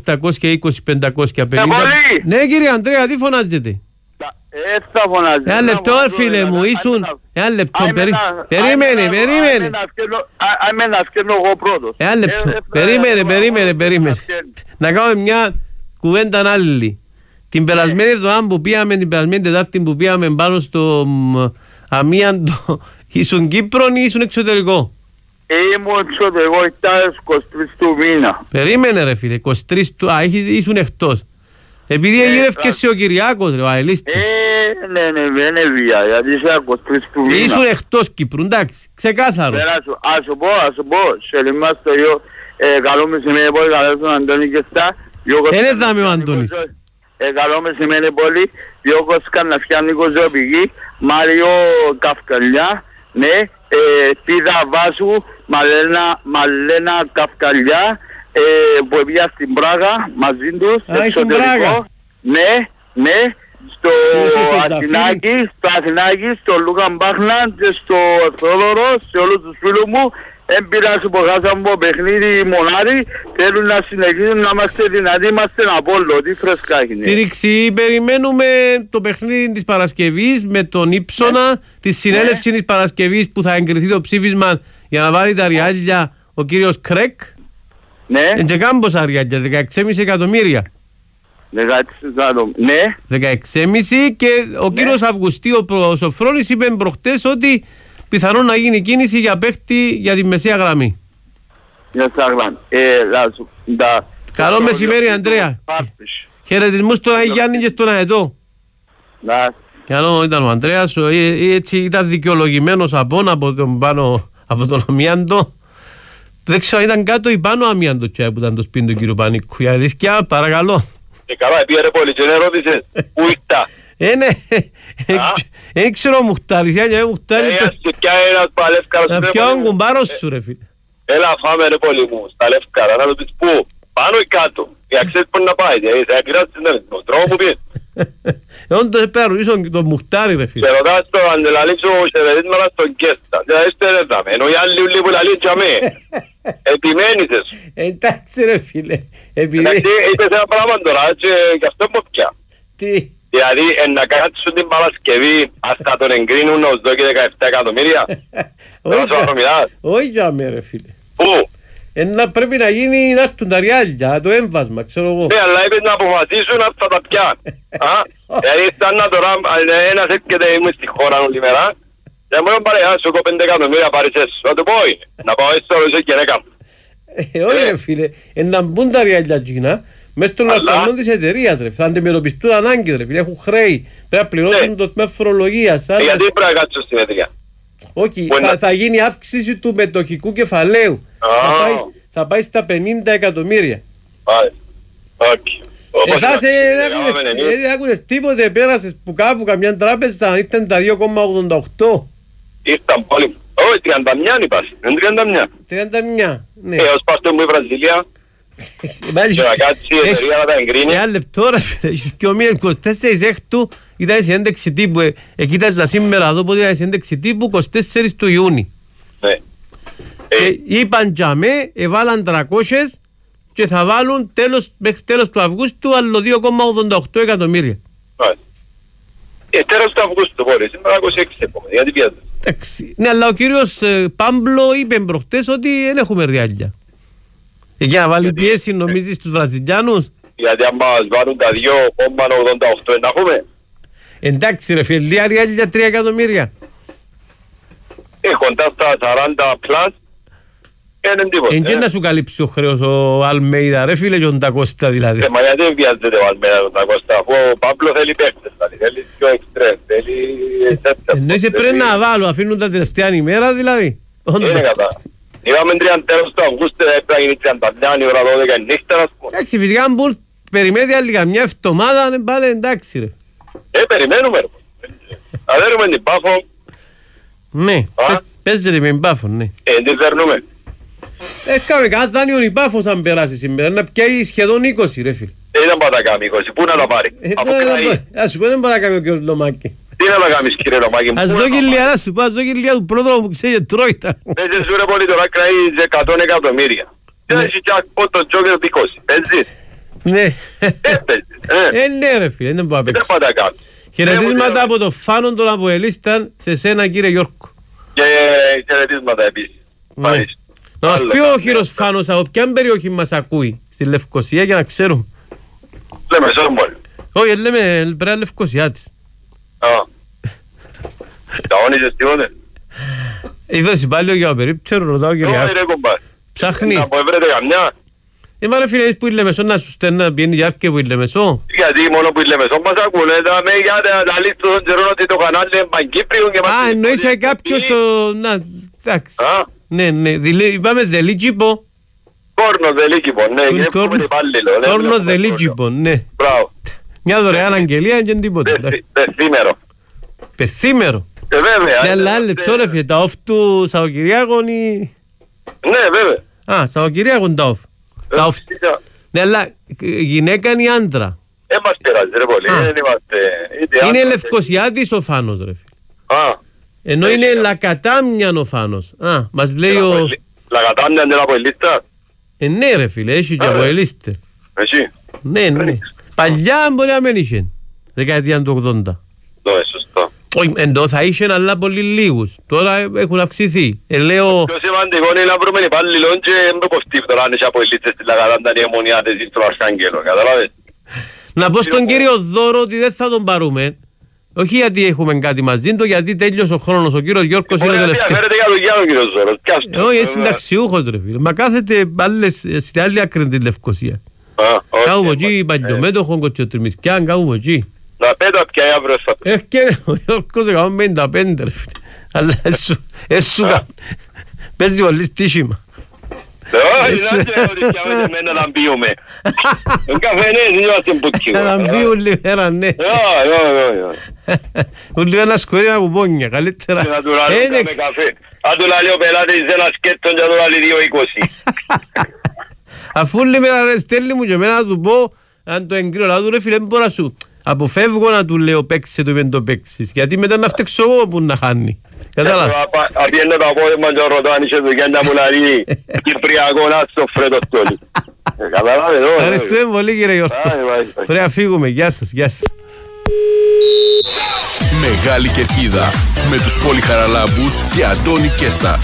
Ναι, κύριε Ανδρέα, τι φωνάζετε? Θα φωνάζετε. Ένα λεπτό, φίλε μου, ήσουν. Ένα λεπτό, περίμενε. Αμένα σκένω εγώ πρώτος. Ένα λεπτό, περίμενε. Να κάνουμε μια κουβέντα άλλη. Την περασμένη εβδομάδα που πήγαμε, την περασμένη Τετάρτη που πήγαμε πάνω στο αμίαντο, ήσουν Κύπρον ή ήσουν εξωτερικό? Ήμουν εξωτερικό, ήταν 23 του μήνα. Περίμενε ρε φίλε, 23 του, ήσουν εκτός. Επειδή εγγύρευκες σε ο Κυριάκος ρε, ο Αελίστη. Ναι, δεν είναι βία, γιατί είσαι 23 του μήνα. Ήσουν εκτός Κύπρου, εντάξει, ξεκάθαρο. Ας σου πω, σε λιμάς το γιο, καλό μεσημέρι πολύ, καλό στον Αντώνη και στα. Είναι δάμε ο Αντώνης. Καλό μεσημέρι πολύ, Γιώργος Καρναφιάνικος Ζωοπηγή, Μάριο Καυκαλιά, ναι, Πίδα Βάσου, Μαλένα Καυκαλιά, που έπια στην Πράγα μαζί τους, εξωτερικό. Ναι, στο Αθηνάκι, στο Λούκα Μπάχνα και στο Θόδωρο, σε όλους τους φίλους μου. Εμπειράσου που χάσαμε από παιχνίδι μονάρι, θέλουν να συνεχίσουν να είμαστε δυνατοί, είμαστε Απόλλω, τι φρεσκά είναι. Στήριξη, περιμένουμε το παιχνίδι της Παρασκευής με τον Ήψονα, τη συνέλευση της Παρασκευής που θα εγκριθεί το ψήφισμα για να βάλει τα ριάλια ο κύριος Κρέκ. Ναι. Και κάμποσα ριάλια, 16,5 εκατομμύρια. 16,5 και ο κύριος Αυγουστίου Σοφρόνης είπε προχτές ότι πιθανόν να γίνει κίνηση για παίχτη για τη μεσαία γραμμή. Καλό μεσημέρι, Ανδρέα. Χαιρετισμούς στον Αγιάννη και στον Αετό. Καλό ήταν ο Ανδρέας, έτσι ήταν δικαιολογημένος από τον πάνω, από τον αμίαντο. Δεν ξέρω, ήταν κάτω ή πάνω αμίαντο που ήταν το σπίτι του κύριου Πανίκου. Για ρίσκια, παρακαλώ. Καλά, πήγαινε πολύ και ερώτησες, πού ήρθα. Ναι, δεν ξέρω μουχτάρεις, για μουχτάρεις. Να πιάω κουμπάρος σου ρε φίλε. Έλα φάμε ρε πολύ μου, στα Λευκάρα, να το πεις πού, πάνω ή κάτω, για ξέρεις πού να πάει, θα επηρεάσεις τον τρόπο που πεις. Όντως πέρουν, ήσουν το μουχτάρι ρε φίλε. Και ρωτάς το αντελαλίξω χαιρετίσματα στον Κέστα, δηλαδή στερέδαμε, ενώ οι άλλοι ούλοι που λαλείς για με, επιμένησες. Εντάξει ρε φίλε. Εντάξει, είπες ένα πράγμα τώρα, και αυτό μου πια. Τι? Δηλαδή, να κάτσουν την Παρασκευή, ας θα τον εγκρίνουν ως δω και 17 εκατομμύρια. Όχι για με ρε φίλε. Πού? Πρέπει να γίνει, να έρθουν τα ριάλια, το έμβασμα, ξέρω εγώ. Ναι, αλλά είπες να αποφασίσουν αυτά τα πιάνουν. Δηλαδή, σαν να τώρα ένας έρχεται, είμαι στη χώρα όλη μέρα, και μου είπαν πάρε, σου έχω 5 εκατομμύρια πάρεις έσου. Να το πω είναι, να πάω έσου όλους και νέκα μου. Όχι ρε φίλε, να μπουν τα ριάλια κοινά, μέσα στον λαθρανό της εταιρείας ρε, θα αντιμετωπιστούν ανάγκες ρε φίλε, έχουν χρέη, πρέπει να πληρώσουν το τμήμα φορολογίας. Γιατί πρέπει να κάτσουν στην εταιρεία? Όχι, θα γίνει αύξηση του μετοχικού κεφαλαίου, θα πάει στα 50 εκατομμύρια. Εσάς δεν άκουσες τίποτε, πέρασες που κάπου καμιά τράπεζα ήταν τα 2,88. Ήρθαν πολύ, όχι 31 είπας, είναι 31. 31, ναι. Ως πάστε μου η Βραζιλία. Και να κάτσει η εταιρεία να τα εγκρίνει. Ένα λεπτό ρε φίλε, και ο 24 έκτου ήταν η συνέντευξη τύπου, κοίταζα σήμερα εδώ που ήταν η συνέντευξη τύπου 24 του Ιούνιου. Ναι. Και είπαν για με, έβαλαν 300 και θα βάλουν μέχρι τέλος του Αυγούστου άλλο 2,88 εκατομμύρια. Τέλος του Αυγούστου μπορεί, σήμερα 26 επόμενη, γιατί πιέζεται. Εντάξει, ναι, αλλά ο κύριος Πάμπλο είπε προχτές ότι δεν έχουμε ριάλια. Για να βάλει πιέση νομίζεις στους Βραζιλιάνους. Γιατί αν μας βάλουν τα 2,88 να έχουμε. Εντάξει ρε φίλε, λίγα ριάλια 3 εκατομμύρια. Κοντά στα 40 πλάς. Και να σου καλύψει ο χρέος ο Αλμέιδα ρε φίλε και ο Ντακώστα δηλαδή. Μα γιατί δεν βιάζεται ο Αλμέιδα τον Ντακώστα, αφού ο Παύλο θέλει παίχτες, θέλει πιο εξτρέμ, θέλει... Εννοείσαι πρέπει να βάλω, αφήνουν τα τελευταία ημέρα δηλαδή. Είναι κατά. Είπαμε 30 τέλος του Αυγούστου, έπρεπε να γίνει 39 η ώρα 12 η νύχτα, ας πούμε. Εντάξει, φυσικά αν μπορούν, περιμένετε άλλη καμιά εβδομάδα, πάλι εντάξει ρε. Περιμένουμε ρε. Αδέρουμε την Πάφο. Ναι, παίζετε με την Πάφο, ναι. Τι φέρνουμε. Έκαμε κάθε δάνειο η Πάφος αν περάσει σήμερα, να πιάει σχεδόν 20 ρε φίλε. Δεν πάει να κάνει 20, πού να τα πάρει. Ας σου πω δεν πάει να κάνει ο κύριος Λομάκη. Τι να τα κάνεις κύριε Λομάκη. Ας δω κοιλιά, να σου πω, ας δω κοιλιά του πρόδρομου που ξέρει τρώιτα. Παίζεις σου ρε πολύ τώρα κραείς 100 εκατομμύρια. Τι έχει jackpot το τζόκερ 20, παίζεις. Ναι. Ναι ρε φίλε, δεν μπορεί να παίξει. Δεν πάει να κάνει. Χαιρετίσματα από το Φάνον τον Αποελίσταν σε σένα κύριε Γιώργο. Και χαιρετίσματα επίσης. Να μας πει ο κύριος Φάνος από ποιαν περιοχή μας ακούει στη Λευκοσία για να ξέρουμε. Λέμε Σόρμπολ. Όχι, λέμε πέρα Λευκοσιά της. Τα όνεισες τίποτε. Ήφερες πάλι για περίπτωρο, ρωτάω κύριε. Ψάχνεις. Να βρείτε καμιά. Μα ρε φίλε, που η Λεμεσό να σου στέλνει να πιένει για και που η Λεμεσό. Γιατί μόνο που η Λεμεσό μας ακούνε, για τα λίστο των καιρών ότι το κανάλι είναι Παγκύπριο και μας... Α, εννοείς κάποιος το... Να, εντάξει. Ναι, είπαμε Δελίκυπο. Κόρνο Δελίκυπο, ναι, είναι επόμενη υπάλληλο. Κόρνο Δελίκυπο, ναι. Μπράβο. Μια δωρεάν αγγελία και τίποτα. Πεθήμερο. Πεθήμερο. Βέβαια. Για άλλα λεπτό ρε φίλε, τα off του Σαββατοκυριάκων ή... Ναι, βέβαια. Α, Σαββατοκυριάκων τα off. Ναι, αλλά γυναίκα ή άντρα. Μας πειράζει ρε πολύ. Είναι Λευκοσιάτης ο Φάνος ρε φίλε. Ενώ είναι Λακατάμιαν ο Φάνος. Μας λέει ο... Λακατάμιαν είναι από ελίστα. Ναι ρε φίλε, έχει και από ελίστα. Εσύ. Ναι. Παλιά μπορεί να μην είχε. Δεκαετία του 80. Σωστό. Όχι, εντό θα είχε αλλά πολύ λίγους. Τώρα έχουν αυξηθεί. Λέω... Το σημαντικό είναι να βρούμε υπάλληλον και δεν κοφτεί τώρα αν είσαι από ελίστες στη Λακατάμιαν ή αιμονιάτες ή στον Αρχάγγελο. Καταλάβες. Να πω στον κύριο Δώρο ότι δεν θα τον πάρουμε. Όχι γιατί έχουμε κάτι μαζί του, γιατί τέλειωσε ο χρόνος. Ο κύριος Γιώργος είναι τελευταίο. Φέρετε για τον Γιάννο κύριος Ζώρος. Όχι, είναι συνταξιούχος ρε φίλε. Μα κάθεται στην άλλη άκρη τη Λευκοσία. Κάπου από εκεί, Παγιομέτωχο, Κοτσιοτριμισκιάν, κάπου από εκεί. Να πέτω πια η αύριο θα πει. Ο Γιώργος 155 ρε φίλε. Αλλά έσου παίζει πολύ στήσιμα. Όχι, να ξέρω ότι πιάμε εμένα να μπίουμε. Τον καφενές δεν είμαστε μπουτκί. Να μπίουν λιμέρα, ναι. Ούλοι ένα σκορί ένα κουπόνια, καλύτερα. Να του λαλούμε καφέ. Αν του λαλεί ο πελάτης ένα σκέτον και να του λαλεί 2,20. Αφού λιμέρα ρε στέλνει μου και εμένα να του πω, αν το εγκρίνω, να του ρε φίλε μπορώ σου. Αποφεύγω να του λέω παίξε το μεν το παίξεις, γιατί μετά να φταίξω εγώ που να χάνει. Κατάλαβα. Απιένω το απόγευμα και ρωτώ αν είσαι δουλειά να μου λαλεί Κυπριακό να στο φρέτο στόλι. Κατάλαβε εδώ. Ευχαριστούμε πολύ κύριε Γιώργο. Πρέπει να φύγουμε. Γεια σας. Μεγάλη Κερκίδα με τους Πολυχαραλάμπους και Αντώνη Κέστα.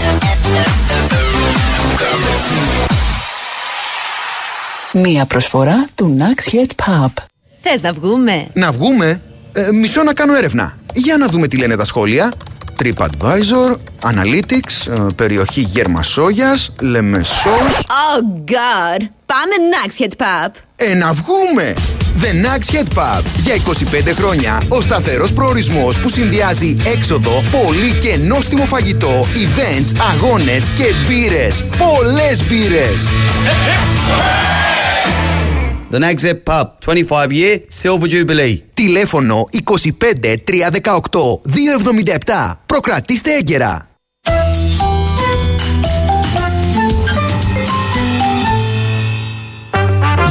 Μία προσφορά του Nax Head Pub. Θες να βγούμε? Να βγούμε? Μισό να κάνω έρευνα. Για να δούμε τι λένε τα σχόλια. TripAdvisor, Analytics, περιοχή Γερμασόγιας, Λεμεσός. Oh God! Πάμε Nax Head Pub. Να βγούμε! The Nax Head Pub. Για 25 χρόνια ο σταθερός προορισμός που συνδυάζει έξοδο, πολύ και νόστιμο φαγητό, events, αγώνες και μπύρες. Πολλές μπύρες! The Nax Head Pub, 25 year Silver Jubilee. Τηλέφωνο 25 318 277. Προκρατήστε έγκαιρα.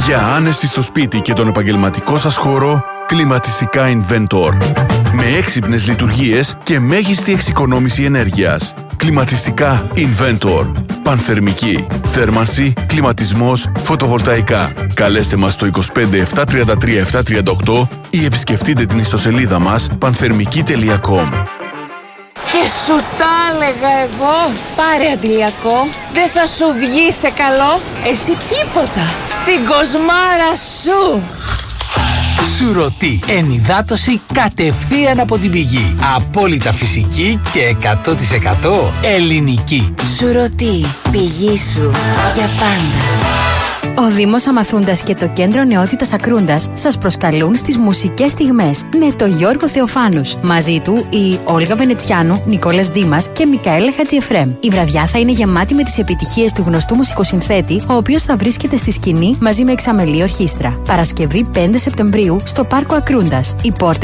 Για άνεση στο σπίτι και τον επαγγελματικό σας χώρο, κλιματιστικά Inventor. Με έξυπνες λειτουργίες και μέγιστη εξοικονόμηση ενέργειας. Κλιματιστικά Inventor. Πανθερμική, θέρμανση, κλιματισμός, φωτοβολταϊκά. Καλέστε μας στο 25 733 738 ή επισκεφτείτε την ιστοσελίδα μας πανθερμική.com. Και σου τα έλεγα εγώ. Πάρε αντιλιακό. Δεν θα σου βγει σε καλό. Εσύ τίποτα. Στην κοσμάρα σου. Σουρωτή. Ενυδάτωση κατευθείαν από την πηγή. Απόλυτα φυσική και 100% ελληνική. Σουρωτή. Πηγή σου. Για πάντα. Ο Δήμος Αμαθούντας και το Κέντρο Νεότητας Ακρούντας σας προσκαλούν στις μουσικές στιγμές με τον Γιώργο Θεοφάνους. Μαζί του η Όλγα Βενετσιάνου, Νικόλας Δήμας και Μικαέλα Χατζιεφρέμ. Η βραδιά θα είναι γεμάτη με τις επιτυχίες του γνωστού μουσικοσυνθέτη, ο οποίος θα βρίσκεται στη σκηνή μαζί με εξαμελή ορχήστρα. Παρασκευή 5 Σεπτεμβρίου στο Πάρκο Ακρούντας. Οι πόρτες